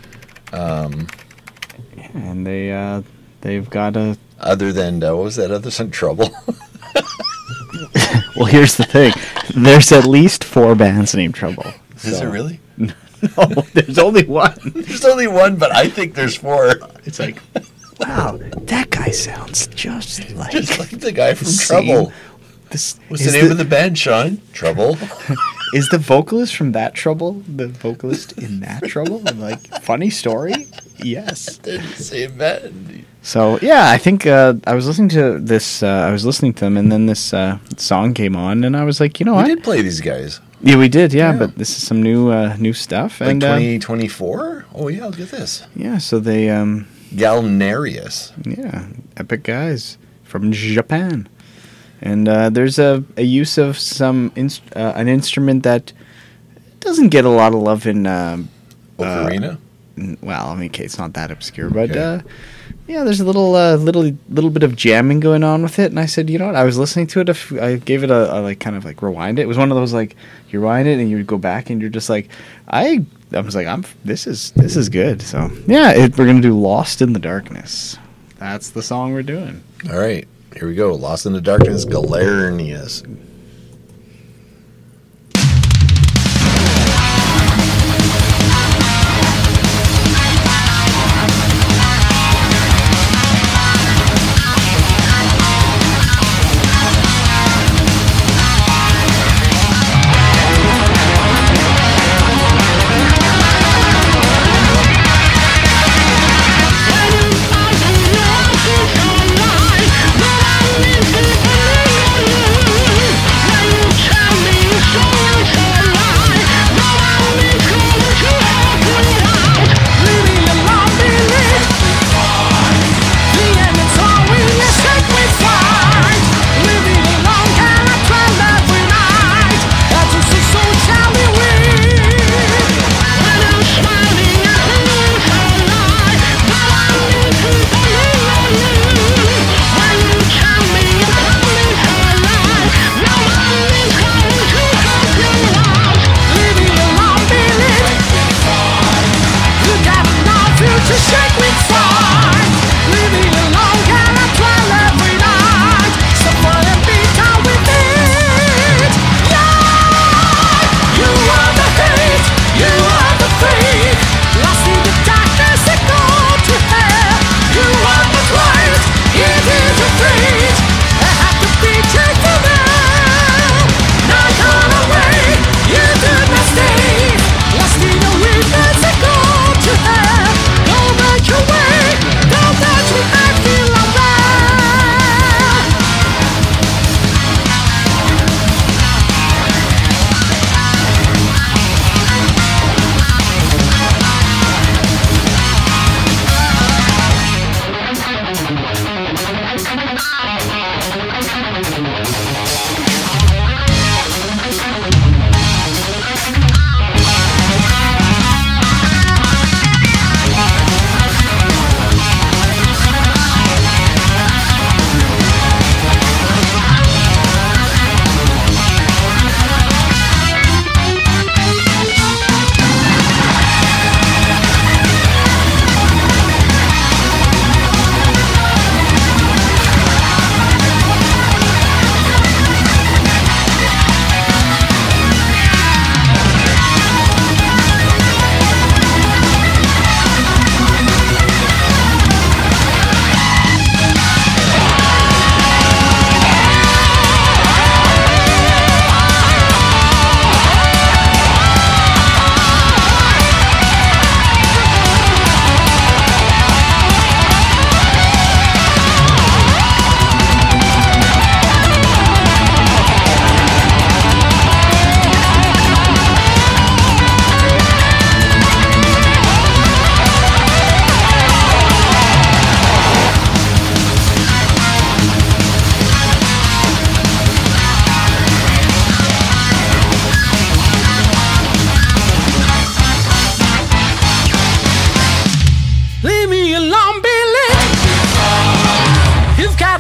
And they've got a. Other than what was that other song? Trouble. Well, here's the thing. There's at least 4 bands named Trouble. Is there really? No, there's only one. There's only one, but I think there's 4. It's like, wow, that guy sounds just like the guy from Trouble. What's the name of the band, Sean? Trouble. Is the vocalist from that Trouble the vocalist in that Trouble? And funny story? Yes. They're the same band. So yeah, I think I was listening to this. I was listening to them, and then this song came on, and I was like, you know what? We did play these guys. Yeah, we did. Yeah, but this is some new stuff. Like and 2024. Oh yeah, look at this. Yeah, so they Galnarius. Yeah, epic guys from Japan. And there's a use of some an instrument that doesn't get a lot of love in Ocarina. Well, I mean, okay, it's not that obscure, but yeah, there's a little bit of jamming going on with it. And I said, you know what? I was listening to it. I gave it a kind of rewind it. It was one of those you rewind it and you would go back and you're just like, I was like, this is good. So yeah, we're gonna do Lost in the Darkness. That's the song we're doing. All right. Here we go. Lost in the Darkness, Galerius. But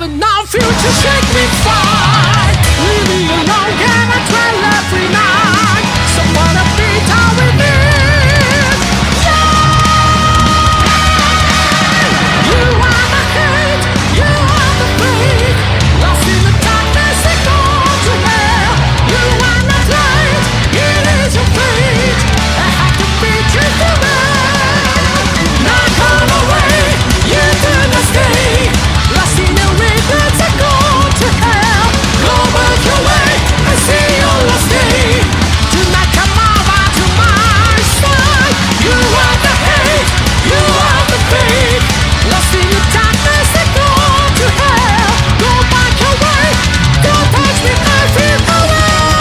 have no future, shake me fine. Leave me alone, can I try every night? Someone to beat all we need. Yeah! You are the hate, you are the fate. Lost in the darkness, they go to hell. You are not light, it is your fate. I have to beat you for them. Not gone away, you do not stay. Lost in the regrets, I go to hell. Go back your way, I see your last day. Do not come over to my side. You are the hate, you are the fate. Lost in the darkness, I go to hell. Go back your way, don't touch me, I feel away.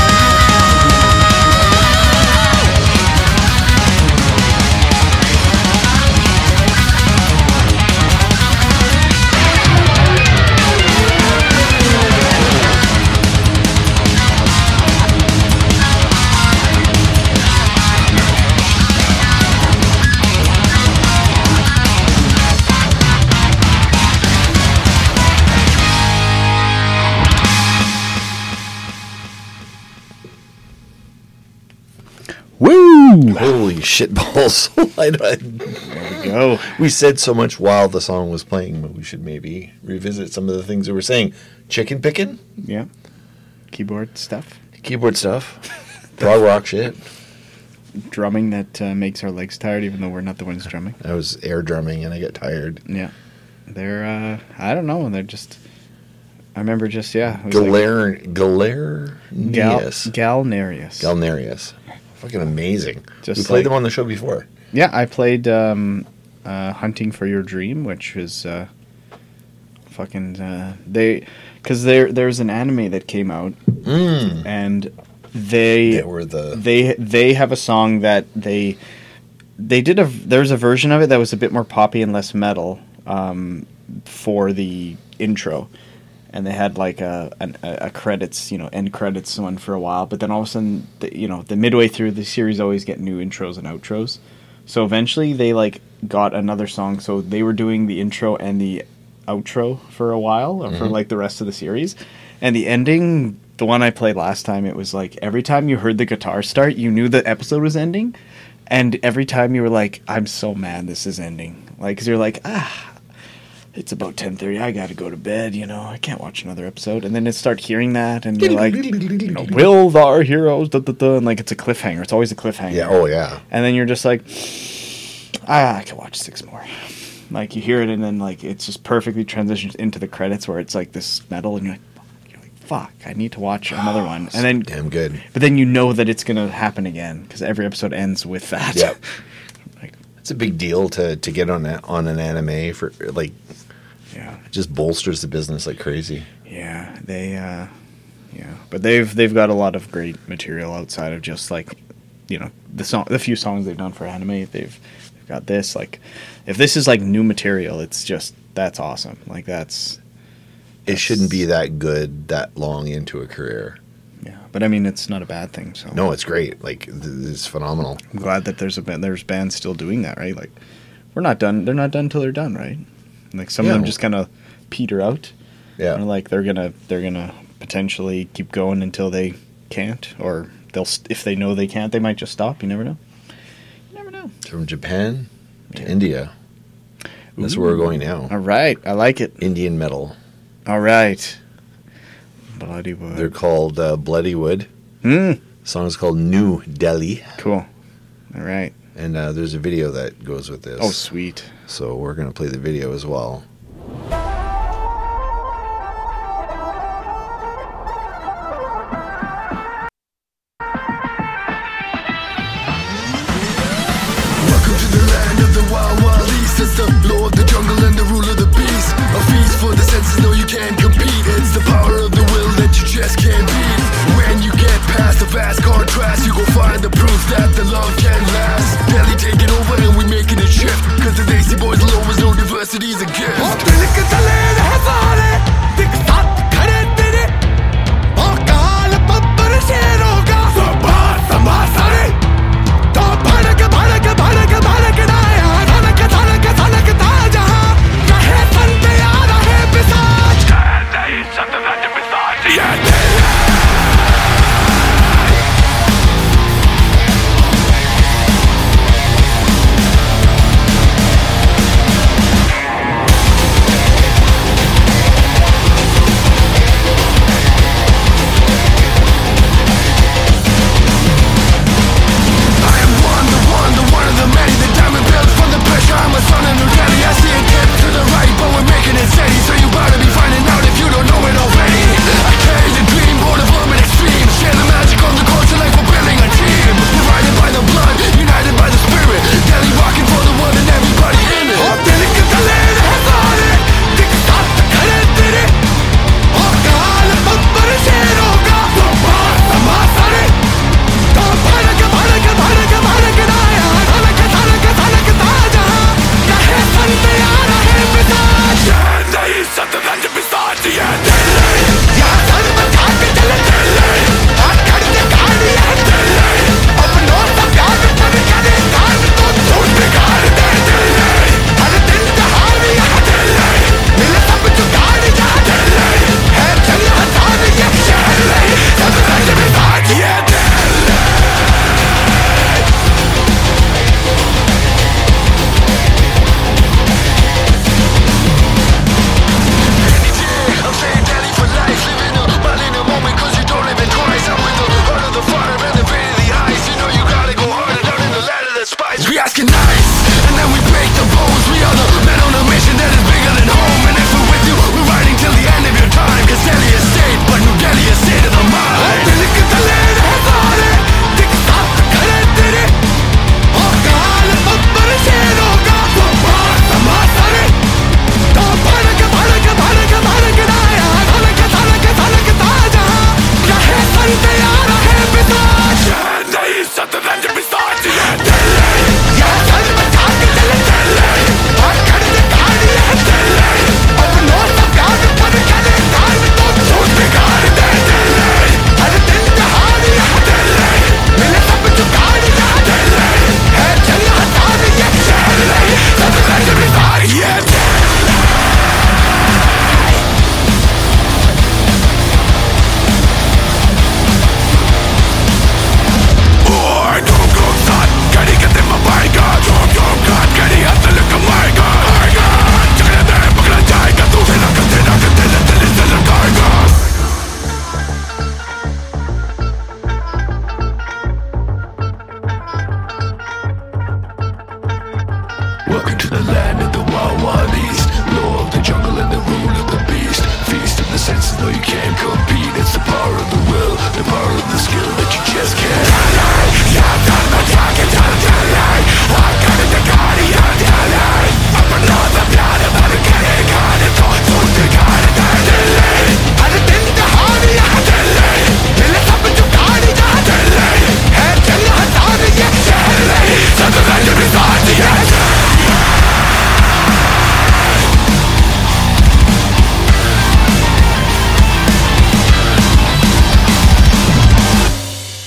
Woo! Holy shit balls. There we go. We said so much while the song was playing, but we should maybe revisit some of the things we were saying. Chicken picking? Yeah. Keyboard stuff. Prog rock shit. Drumming that makes our legs tired, even though we're not the ones drumming. I was air drumming and I get tired. Yeah. They're, I don't know, they're just... I remember just, yeah. Galnarius. Fucking amazing. We played them on the show before. Yeah, I played Hunting for Your Dream, which was because there's an anime that came out, and they have a song that they did there's a version of it that was a bit more poppy and less metal for the intro. And they had like a credits, end credits one for a while. But then all of a sudden, the midway through the series always get new intros and outros. So eventually they like got another song. So they were doing the intro and the outro for a while, or for like the rest of the series. And the ending, the one I played last time, it was like every time you heard the guitar start, you knew the episode was ending. And every time you were like, I'm so mad this is ending. Like, 'cause you're like, it's about 10:30. I got to go to bed. I can't watch another episode. And then you start hearing that, and you're like, will our heroes? And like it's a cliffhanger. It's always a cliffhanger. Yeah. Oh yeah. And then you're just like, I can watch 6 more. Like you hear it, and then like it's just perfectly transitions into the credits where it's like this metal, and you're like, fuck, I need to watch another one. And then damn good. But then you know that it's gonna happen again because every episode ends with that. Yeah. It's a big deal to get on an anime for like. Yeah, it just bolsters the business like crazy. Yeah, but they've got a lot of great material outside of just like, the few songs they've done for anime. They've got this, like, if this is like new material, it's just that's awesome. Like that's it shouldn't be that good that long into a career. Yeah, but I mean it's not a bad thing. So no, it's great. Like it's phenomenal. I'm glad that there's bands still doing that, right? Like we're not done. They're not done till they're done, right? Like some of them just kind of peter out. Yeah. And like they're gonna potentially keep going until they can't, or if they know they can't, they might just stop. You never know. From Japan to India. That's where we're going now. All right, I like it. Indian metal. All right. Bloody Wood. They're called Bloody Wood. The song is called New Delhi. Cool. All right. And there's a video that goes with this. Oh, sweet. So we're going to play the video as well. Welcome to the land of the wild, wild east. It's the law of the jungle and the rule of the beast. A feast for the senses, no you can't compete. It's the power of the will that you just can't beat. When you get past the vast contrast, you go find the proof that the love can last. Delhi taking over and we making a shift, cause the Desi boys low is no diversity's a gift.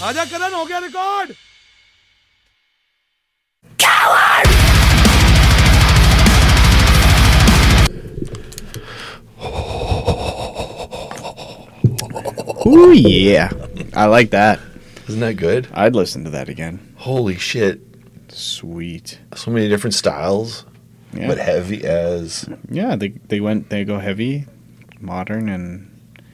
आजा करण हो गया record Ooh, yeah. I like that. Isn't that good? I'd listen to that again. Holy shit. Sweet. So many different styles, Yeah. but heavy as... Yeah, they go heavy, modern, and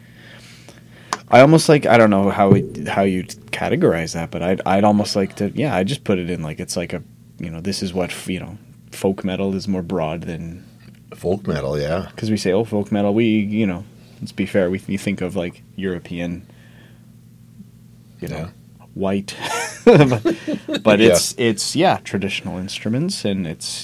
I almost like, I don't know how you categorize that, but I'd almost like to, yeah, I just put it in like, it's like a, this is what, folk metal is more broad than... Folk metal, yeah. Because we say, oh, folk metal, we, let's be fair, we think of like European, white, but it's traditional instruments, and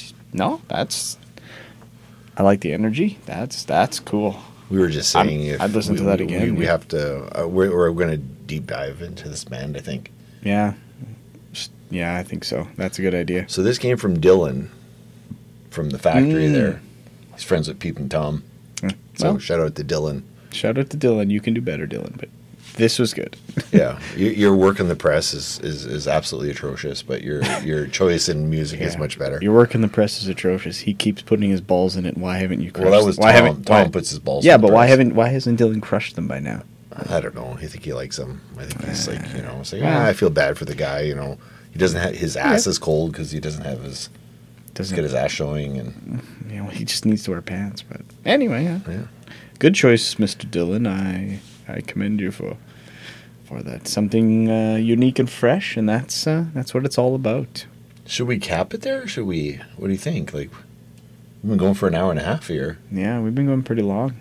I like the energy. That's cool. We were just saying I'd listen to that again. We have to. We're going to deep dive into this band, I think. Yeah, I think so. That's a good idea. So this came from Dylan, from the factory there. He's friends with Peep and Tom. So shout out to Dylan. Shout out to Dylan. You can do better, Dylan. But this was good. Yeah, your work in the press is absolutely atrocious, but your choice in music is much better. Your work in the press is atrocious. He keeps putting his balls in it. Why haven't you crushed Well, that was them? Tom puts his balls in Yeah, the but press. why hasn't Dylan crushed them by now? I don't know. I think he likes them. I think he's like, it's like, I feel bad for the guy, He doesn't have, his ass is cold because he doesn't have his, get his ass showing. And he just needs to wear pants. But anyway, yeah. Good choice, Mr. Dylan. I commend you for that. Something unique and fresh, and that's what it's all about. Should we cap it there? Or should we? What do you think? Like, we've been going for an hour and a half here. Yeah, we've been going pretty long.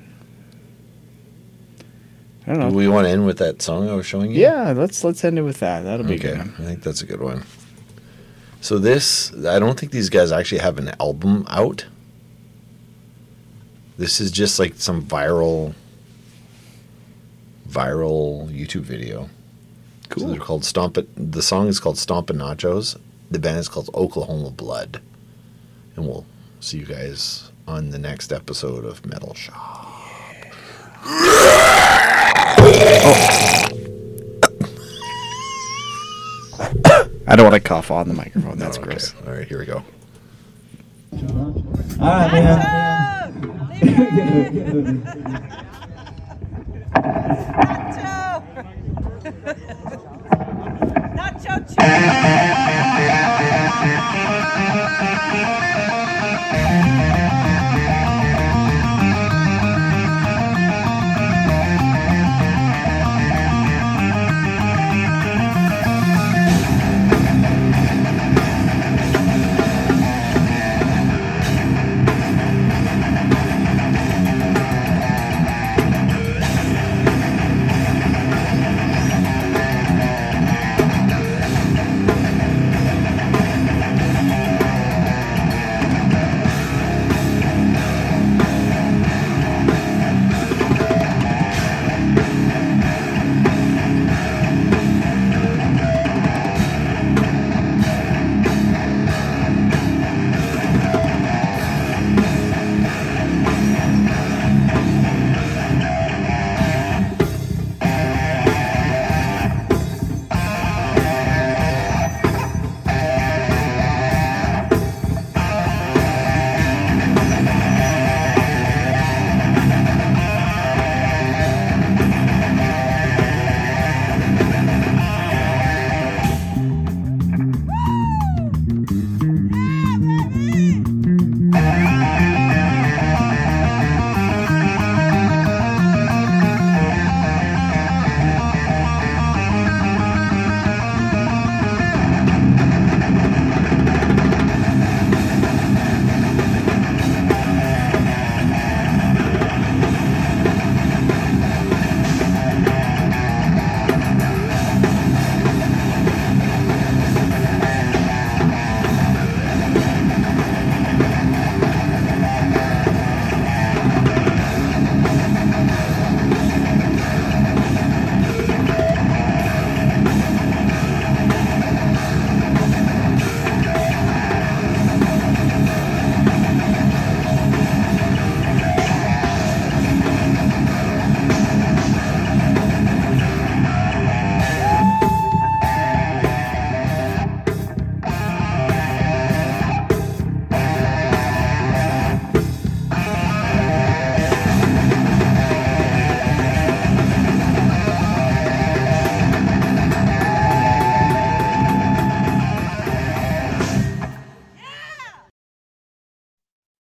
I don't know. Do we want to end with that song I was showing you? Yeah, let's end it with that. That'll be good. I think that's a good one. So I don't think these guys actually have an album out. This is just like some viral YouTube video. Cool. So they're called the song is called Stompin' Nachos. The band is called Oklahoma Blood. And we'll see you guys on the next episode of Metal Shop. I don't want to cough on the microphone. That's gross. All right, here we go. All right,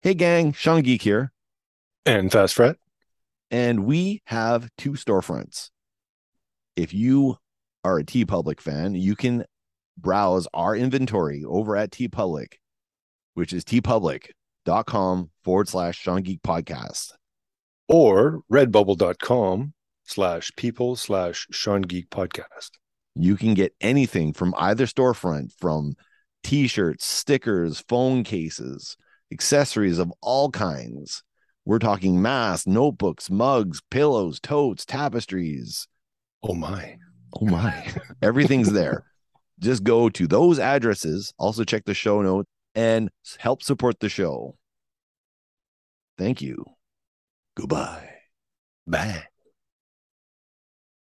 Hey gang, Sean Geek here. And Fast Fret. And we have 2 storefronts. If you are a TeePublic fan, you can browse our inventory over at TeePublic, which is teepublic.com/Sean Geek Podcast. Or redbubble.com/people/Sean Geek Podcast. You can get anything from either storefront, from t-shirts, stickers, phone cases, accessories of all kinds. We're talking masks, notebooks, mugs, pillows, totes, tapestries. Oh my. Everything's there. Just go to those addresses. Also check the show notes and help support the show. Thank you. Goodbye. Bye.